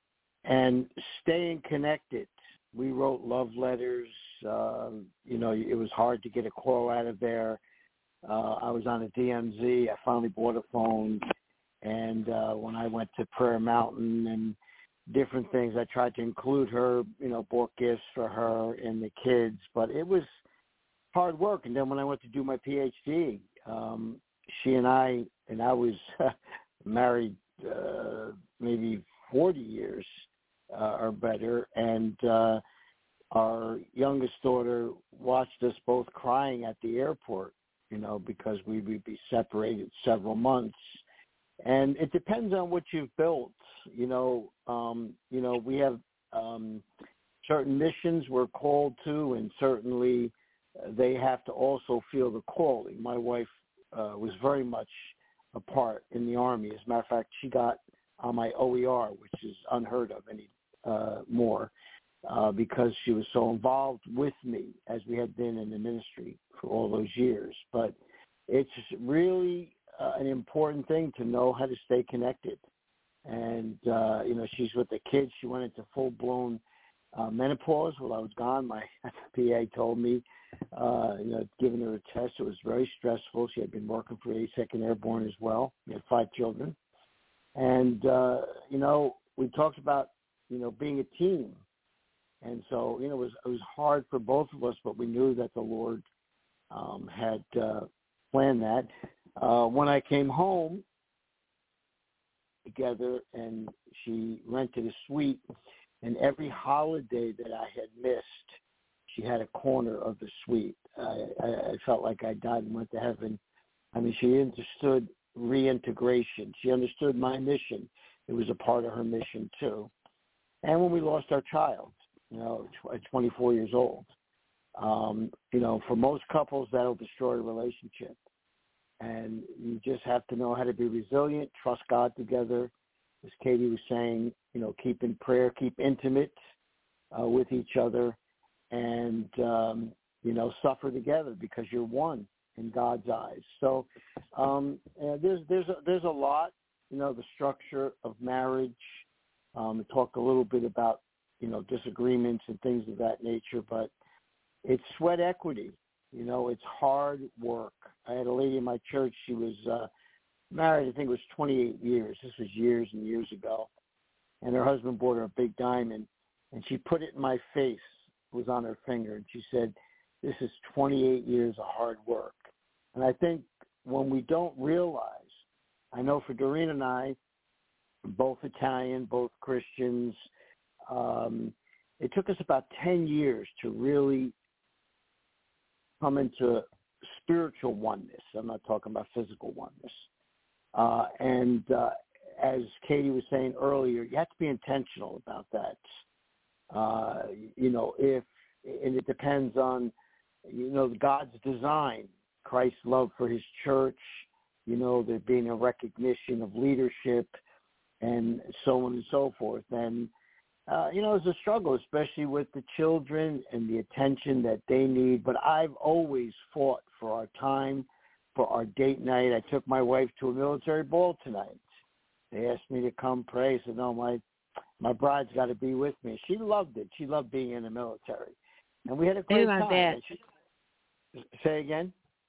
and staying connected. We wrote love letters. Um, you know, it was hard to get a call out of there. Uh, I was on a D M Z. I finally bought a phone. And uh, when I went to Prayer Mountain and different things, I tried to include her, you know, bought gifts for her and the kids. But it was hard work. And then when I went to do my P H D, um, she and I, and I was married uh, maybe forty years uh, or better, and uh, our youngest daughter watched us both crying at the airport, you know, because we would be separated several months. And it depends on what you've built. You know, um, you know, we have um, certain missions we're called to, and certainly they have to also feel the calling. My wife uh, was very much a part in the Army. As a matter of fact, she got on my O E R, which is unheard of any uh, more, uh, because she was so involved with me as we had been in the ministry for all those years. But it's really uh, an important thing to know how to stay connected. And, uh, you know, she's with the kids. She went into full-blown uh, menopause while I was gone. My P A told me, uh, you know, giving her a test. It was very stressful. She had been working for eighty-second Airborne as well. We had five children. And, uh, you know, we talked about, you know, being a team. And so, you know, it was, it was hard for both of us, but we knew that the Lord um, had uh, planned that. Uh, when I came home together, and she rented a suite, and every holiday that I had missed, she had a corner of the suite. I, I, I felt like I died and went to heaven. I mean, she understood reintegration. She understood my mission. It was a part of her mission too. And when we lost our child, you know, at twenty-four years old, um, you know, for most couples, that'll destroy a relationship. And you just have to know how to be resilient, trust God together. As Katie was saying, you know, keep in prayer, keep intimate uh, with each other, and, um, you know, suffer together because you're one in God's eyes. So um, uh, there's there's a, there's a lot, you know, the structure of marriage. Um, we talked a little bit about, you know, disagreements and things of that nature, but it's sweat equity. You know, it's hard work. I had a lady in my church. She was uh, married, I think it was twenty-eight years. This was years and years ago. And her husband bought her a big diamond, and she put it in my face. It was on her finger, and she said, this is twenty-eight years of hard work. And I think when we don't realize, I know for Doreen and I, both Italian, both Christians, um, it took us about ten years to really come into spiritual oneness. I'm not talking about physical oneness. Uh, and uh, as Katie was saying earlier, you have to be intentional about that. Uh, you know, if, and it depends on, you know, God's design, Christ's love for his church, you know, there being a recognition of leadership and so on and so forth. And, uh, you know, it's a struggle, especially with the children and the attention that they need. But I've always fought for our time, for our date night. I took my wife to a military ball tonight. They asked me to come pray. I said, no, my, my bride's got to be with me. She loved it. She loved being in the military. And we had a great Ooh, I time. bet. She, say again?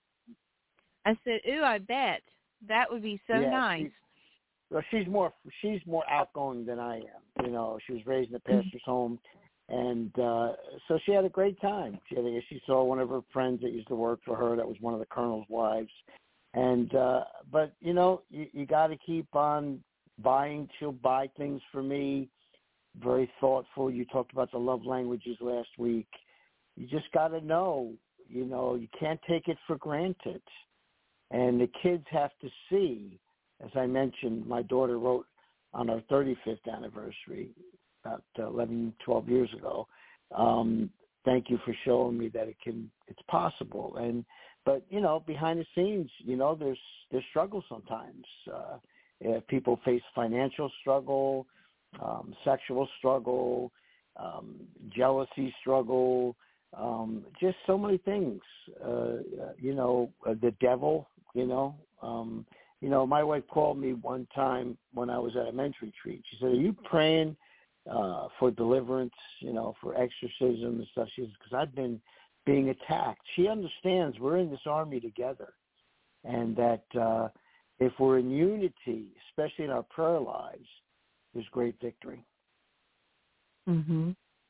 I said, ooh, I bet. That would be so yeah, nice. She, well, she's more she's more outgoing than I am. You know, she was raised in a pastor's home. And uh, so she had a great time. She, had a, she saw one of her friends that used to work for her that was one of the colonel's wives. And uh, but, you know, you, you got to keep on buying. She'll buy things for me, very thoughtful. You talked about the love languages last week. You just got to know, you know, you can't take it for granted. And the kids have to see, as I mentioned, my daughter wrote on our thirty-fifth anniversary about eleven, twelve years ago. Um, thank you for showing me that it can, it's possible. And, but, you know, behind the scenes, you know, there's, there's struggle sometimes. Uh, if people face financial struggle, um, sexual struggle, um, jealousy struggle, um, just so many things, uh, you know, uh, the devil, you know, um, you know, my wife called me one time when I was at a men's retreat. She said, are you praying uh, for deliverance, you know, for exorcism and stuff? She says, because I've been being attacked. She understands we're in this army together, and that uh, if we're in unity, especially in our prayer lives, there's great victory. Mm-hmm.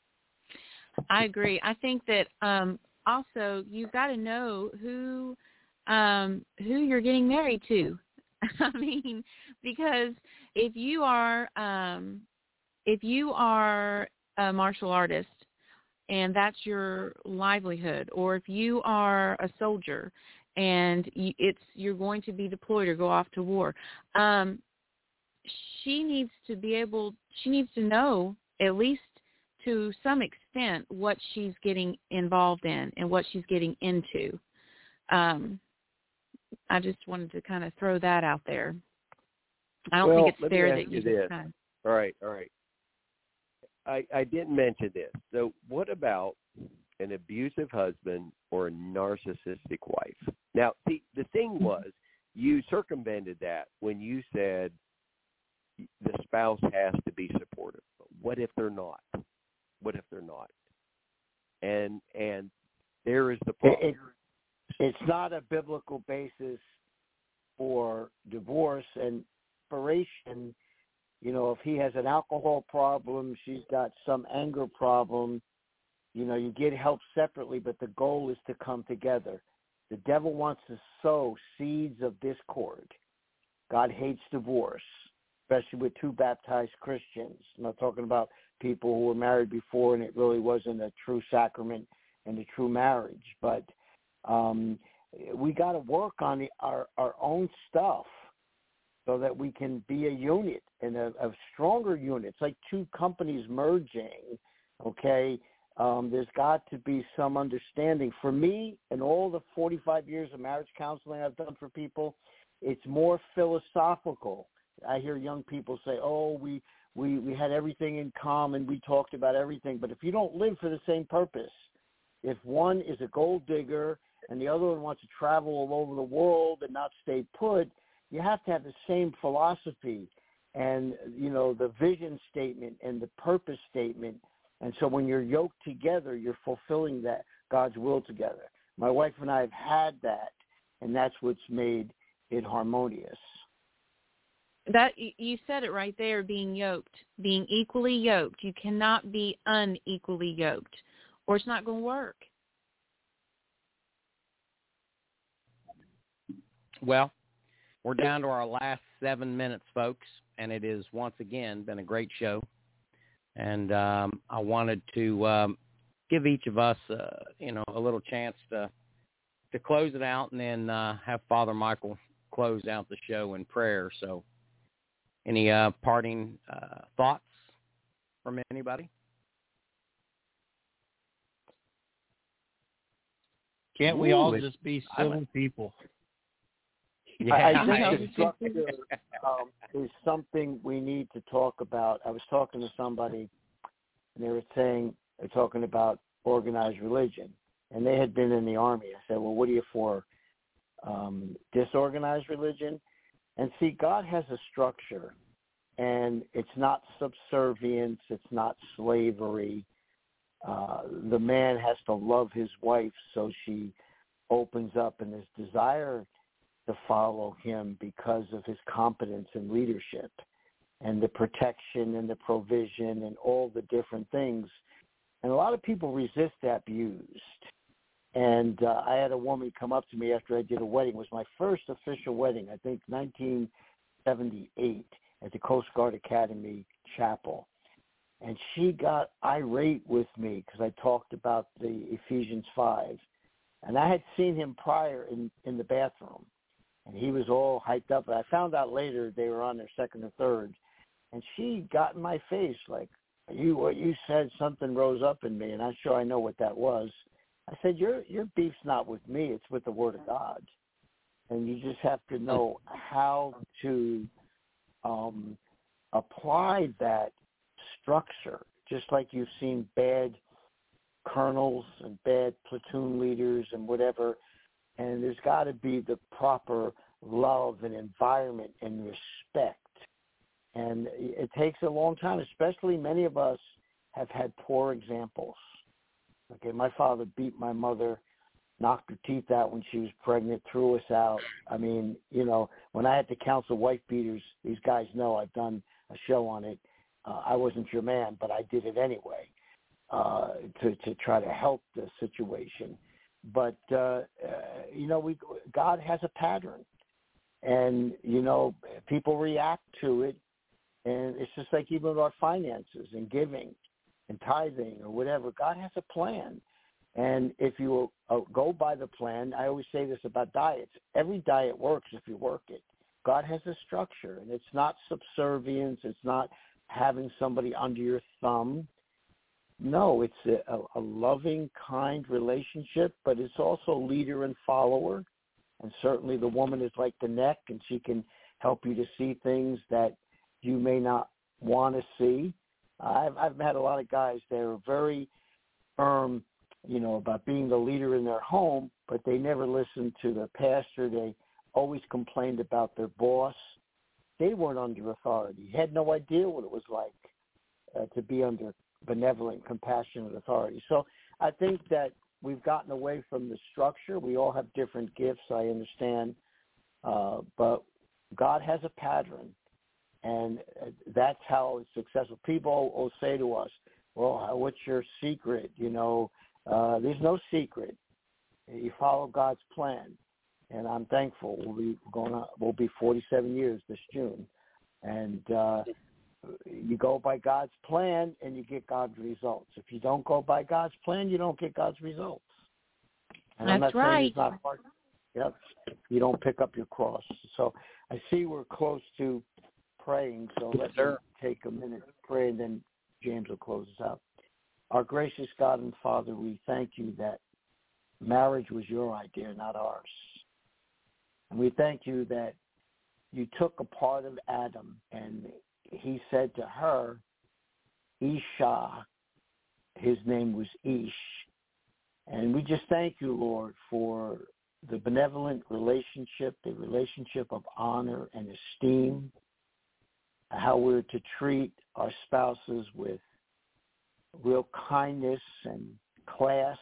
I agree. I think that um, also you've got to know who um, who you're getting married to. I mean, because if you are um, if you are a martial artist and that's your livelihood, or if you are a soldier and you, it's you're going to be deployed or go off to war, um, she needs to be able. She needs to know at least to some extent what she's getting involved in and what she's getting into. Um, I just wanted to kind of throw that out there. I don't well, think it's let fair me that ask you you just this. kind of... All right, all right. I, I didn't mention this. So what about an abusive husband or a narcissistic wife? Now, see, the thing was, you circumvented that when you said the spouse has to be supportive. But what if they're not? What if they're not? And and there is the problem. It, it's not a biblical basis for divorce and separation. You know, if he has an alcohol problem, she's got some anger problem, you know, you get help separately, but the goal is to come together. The devil wants to sow seeds of discord. God hates divorce, especially with two baptized Christians. I'm not talking about people who were married before and it really wasn't a true sacrament and a true marriage. But um, we got to work on the, our, our own stuff so that we can be a unit and a, a stronger unit. It's like two companies merging, okay? Um, there's got to be some understanding. For me, in all the forty-five years of marriage counseling I've done for people, it's more philosophical. I hear young people say, oh, we, we, we had everything in common, we talked about everything. But if you don't live for the same purpose, if one is a gold digger and the other one wants to travel all over the world and not stay put, you have to have the same philosophy and, you know, the vision statement and the purpose statement. And so when you're yoked together, you're fulfilling that God's will together. My wife and I have had that, and that's what's made it harmonious. That you said it right there, being yoked, being equally yoked. You cannot be unequally yoked, or it's not going to work. Well, we're down to our last seven minutes, folks, and it has once again been a great show. And um, I wanted to um, give each of us, uh, you know, a little chance to to close it out, and then uh, have Father Michael close out the show in prayer. So, any uh, parting uh, thoughts from anybody? Can't we Ooh, all it, just be civil people? Yeah, I, I I think the structure um, is something we need to talk about. I was talking to somebody, and they were saying, they're talking about organized religion, and they had been in the Army. I said, well, what are you for? Um, disorganized religion? And see, God has a structure, and it's not subservience. It's not slavery. Uh, the man has to love his wife, so she opens up and his desire to follow him because of his competence and leadership and the protection and the provision and all the different things. And a lot of people resist abused. And uh, I had a woman come up to me after I did a wedding. It was my first official wedding, I think nineteen seventy-eight, at the Coast Guard Academy Chapel. And she got irate with me because I talked about the Ephesians five. And I had seen him prior in, in the bathroom. And he was all hyped up. And I found out later they were on their second or third. And she got in my face like, you what you said, something rose up in me, and I'm sure I know what that was. I said, your your beef's not with me, it's with the Word of God. And you just have to know how to um, apply that structure, just like you've seen bad colonels and bad platoon leaders and whatever. And there's got to be the proper love and environment and respect. And it takes a long time, especially many of us have had poor examples. Okay, my father beat my mother, knocked her teeth out when she was pregnant, threw us out. I mean, you know, when I had to counsel wife beaters, these guys know I've done a show on it. Uh, I wasn't your man, but I did it anyway uh, to, to try to help the situation. But, uh, uh, you know, we God has a pattern. And, you know, people react to it. And it's just like even with our finances and giving and tithing or whatever, God has a plan. And if you uh, go by the plan, I always say this about diets. Every diet works if you work it. God has a structure, and it's not subservience. It's not having somebody under your thumb. No, it's a, a loving, kind relationship, but it's also leader and follower. And certainly the woman is like the neck, and she can help you to see things that you may not want to see. I've I've had a lot of guys that are very firm, you know, about being the leader in their home, but they never listened to their pastor. They always complained about their boss. They weren't under authority. Had no idea what it was like uh, to be under benevolent, compassionate authority. So I think that we've gotten away from the structure. We all have different gifts, I understand, uh, but God has a pattern. And that's how it's successful. People will say to us, well, what's your secret? You know, uh, there's no secret. You follow God's plan. And I'm thankful. We'll be going on, we'll be forty-seven years this June. And uh, you go by God's plan and you get God's results. If you don't go by God's plan, you don't get God's results. And I'm That's not saying right. it's not hard. Yep. You don't pick up your cross. So I see we're close to praying, so let's Sure. take a minute to pray, and then James will close us out. Our gracious God and Father, we thank you that marriage was your idea, not ours. And we thank you that you took a part of Adam, and he said to her, Isha, his name was Ish. And we just thank you, Lord, for the benevolent relationship, the relationship of honor and esteem, how we're to treat our spouses with real kindness and class.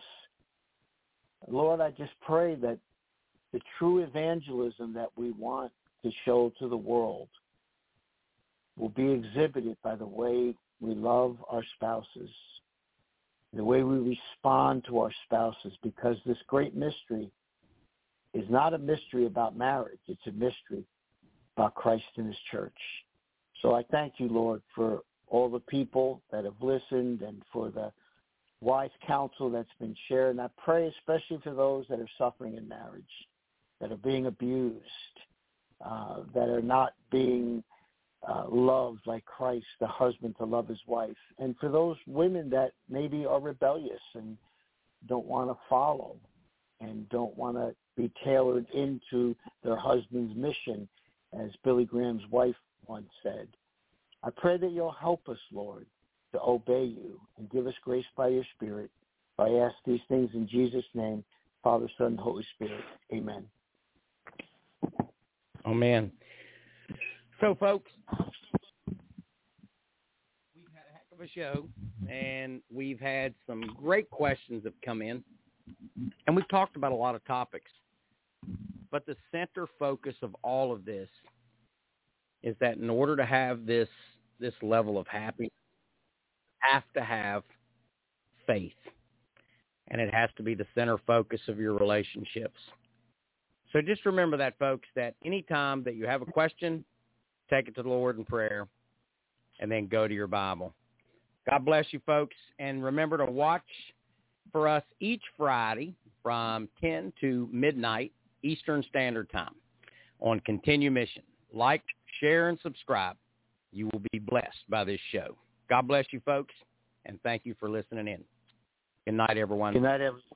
Lord, I just pray that the true evangelism that we want to show to the world will be exhibited by the way we love our spouses, the way we respond to our spouses, because this great mystery is not a mystery about marriage. It's a mystery about Christ and his church. So I thank you, Lord, for all the people that have listened and for the wise counsel that's been shared. And I pray especially for those that are suffering in marriage, that are being abused, uh, that are not being uh, loved like Christ, the husband, to love his wife. And for those women that maybe are rebellious and don't want to follow and don't want to be tailored into their husband's mission, as Billy Graham's wife once said. I pray that you'll help us, Lord, to obey you and give us grace by your Spirit. I ask these things in Jesus' name, Father, Son, and Holy Spirit. Amen. Amen. So, folks, we've had a heck of a show, and we've had some great questions that have come in, and we've talked about a lot of topics. But the center focus of all of this is that in order to have this this level of happiness, you have to have faith. And it has to be the center focus of your relationships. So just remember that, folks, that anytime that you have a question, take it to the Lord in prayer and then go to your Bible. God bless you, folks. And remember to watch for us each Friday from ten to midnight Eastern Standard Time on Continue Mission. Like, share, and subscribe. You will be blessed by this show. God bless you, folks, and thank you for listening in. Good night, everyone. Good night, everyone.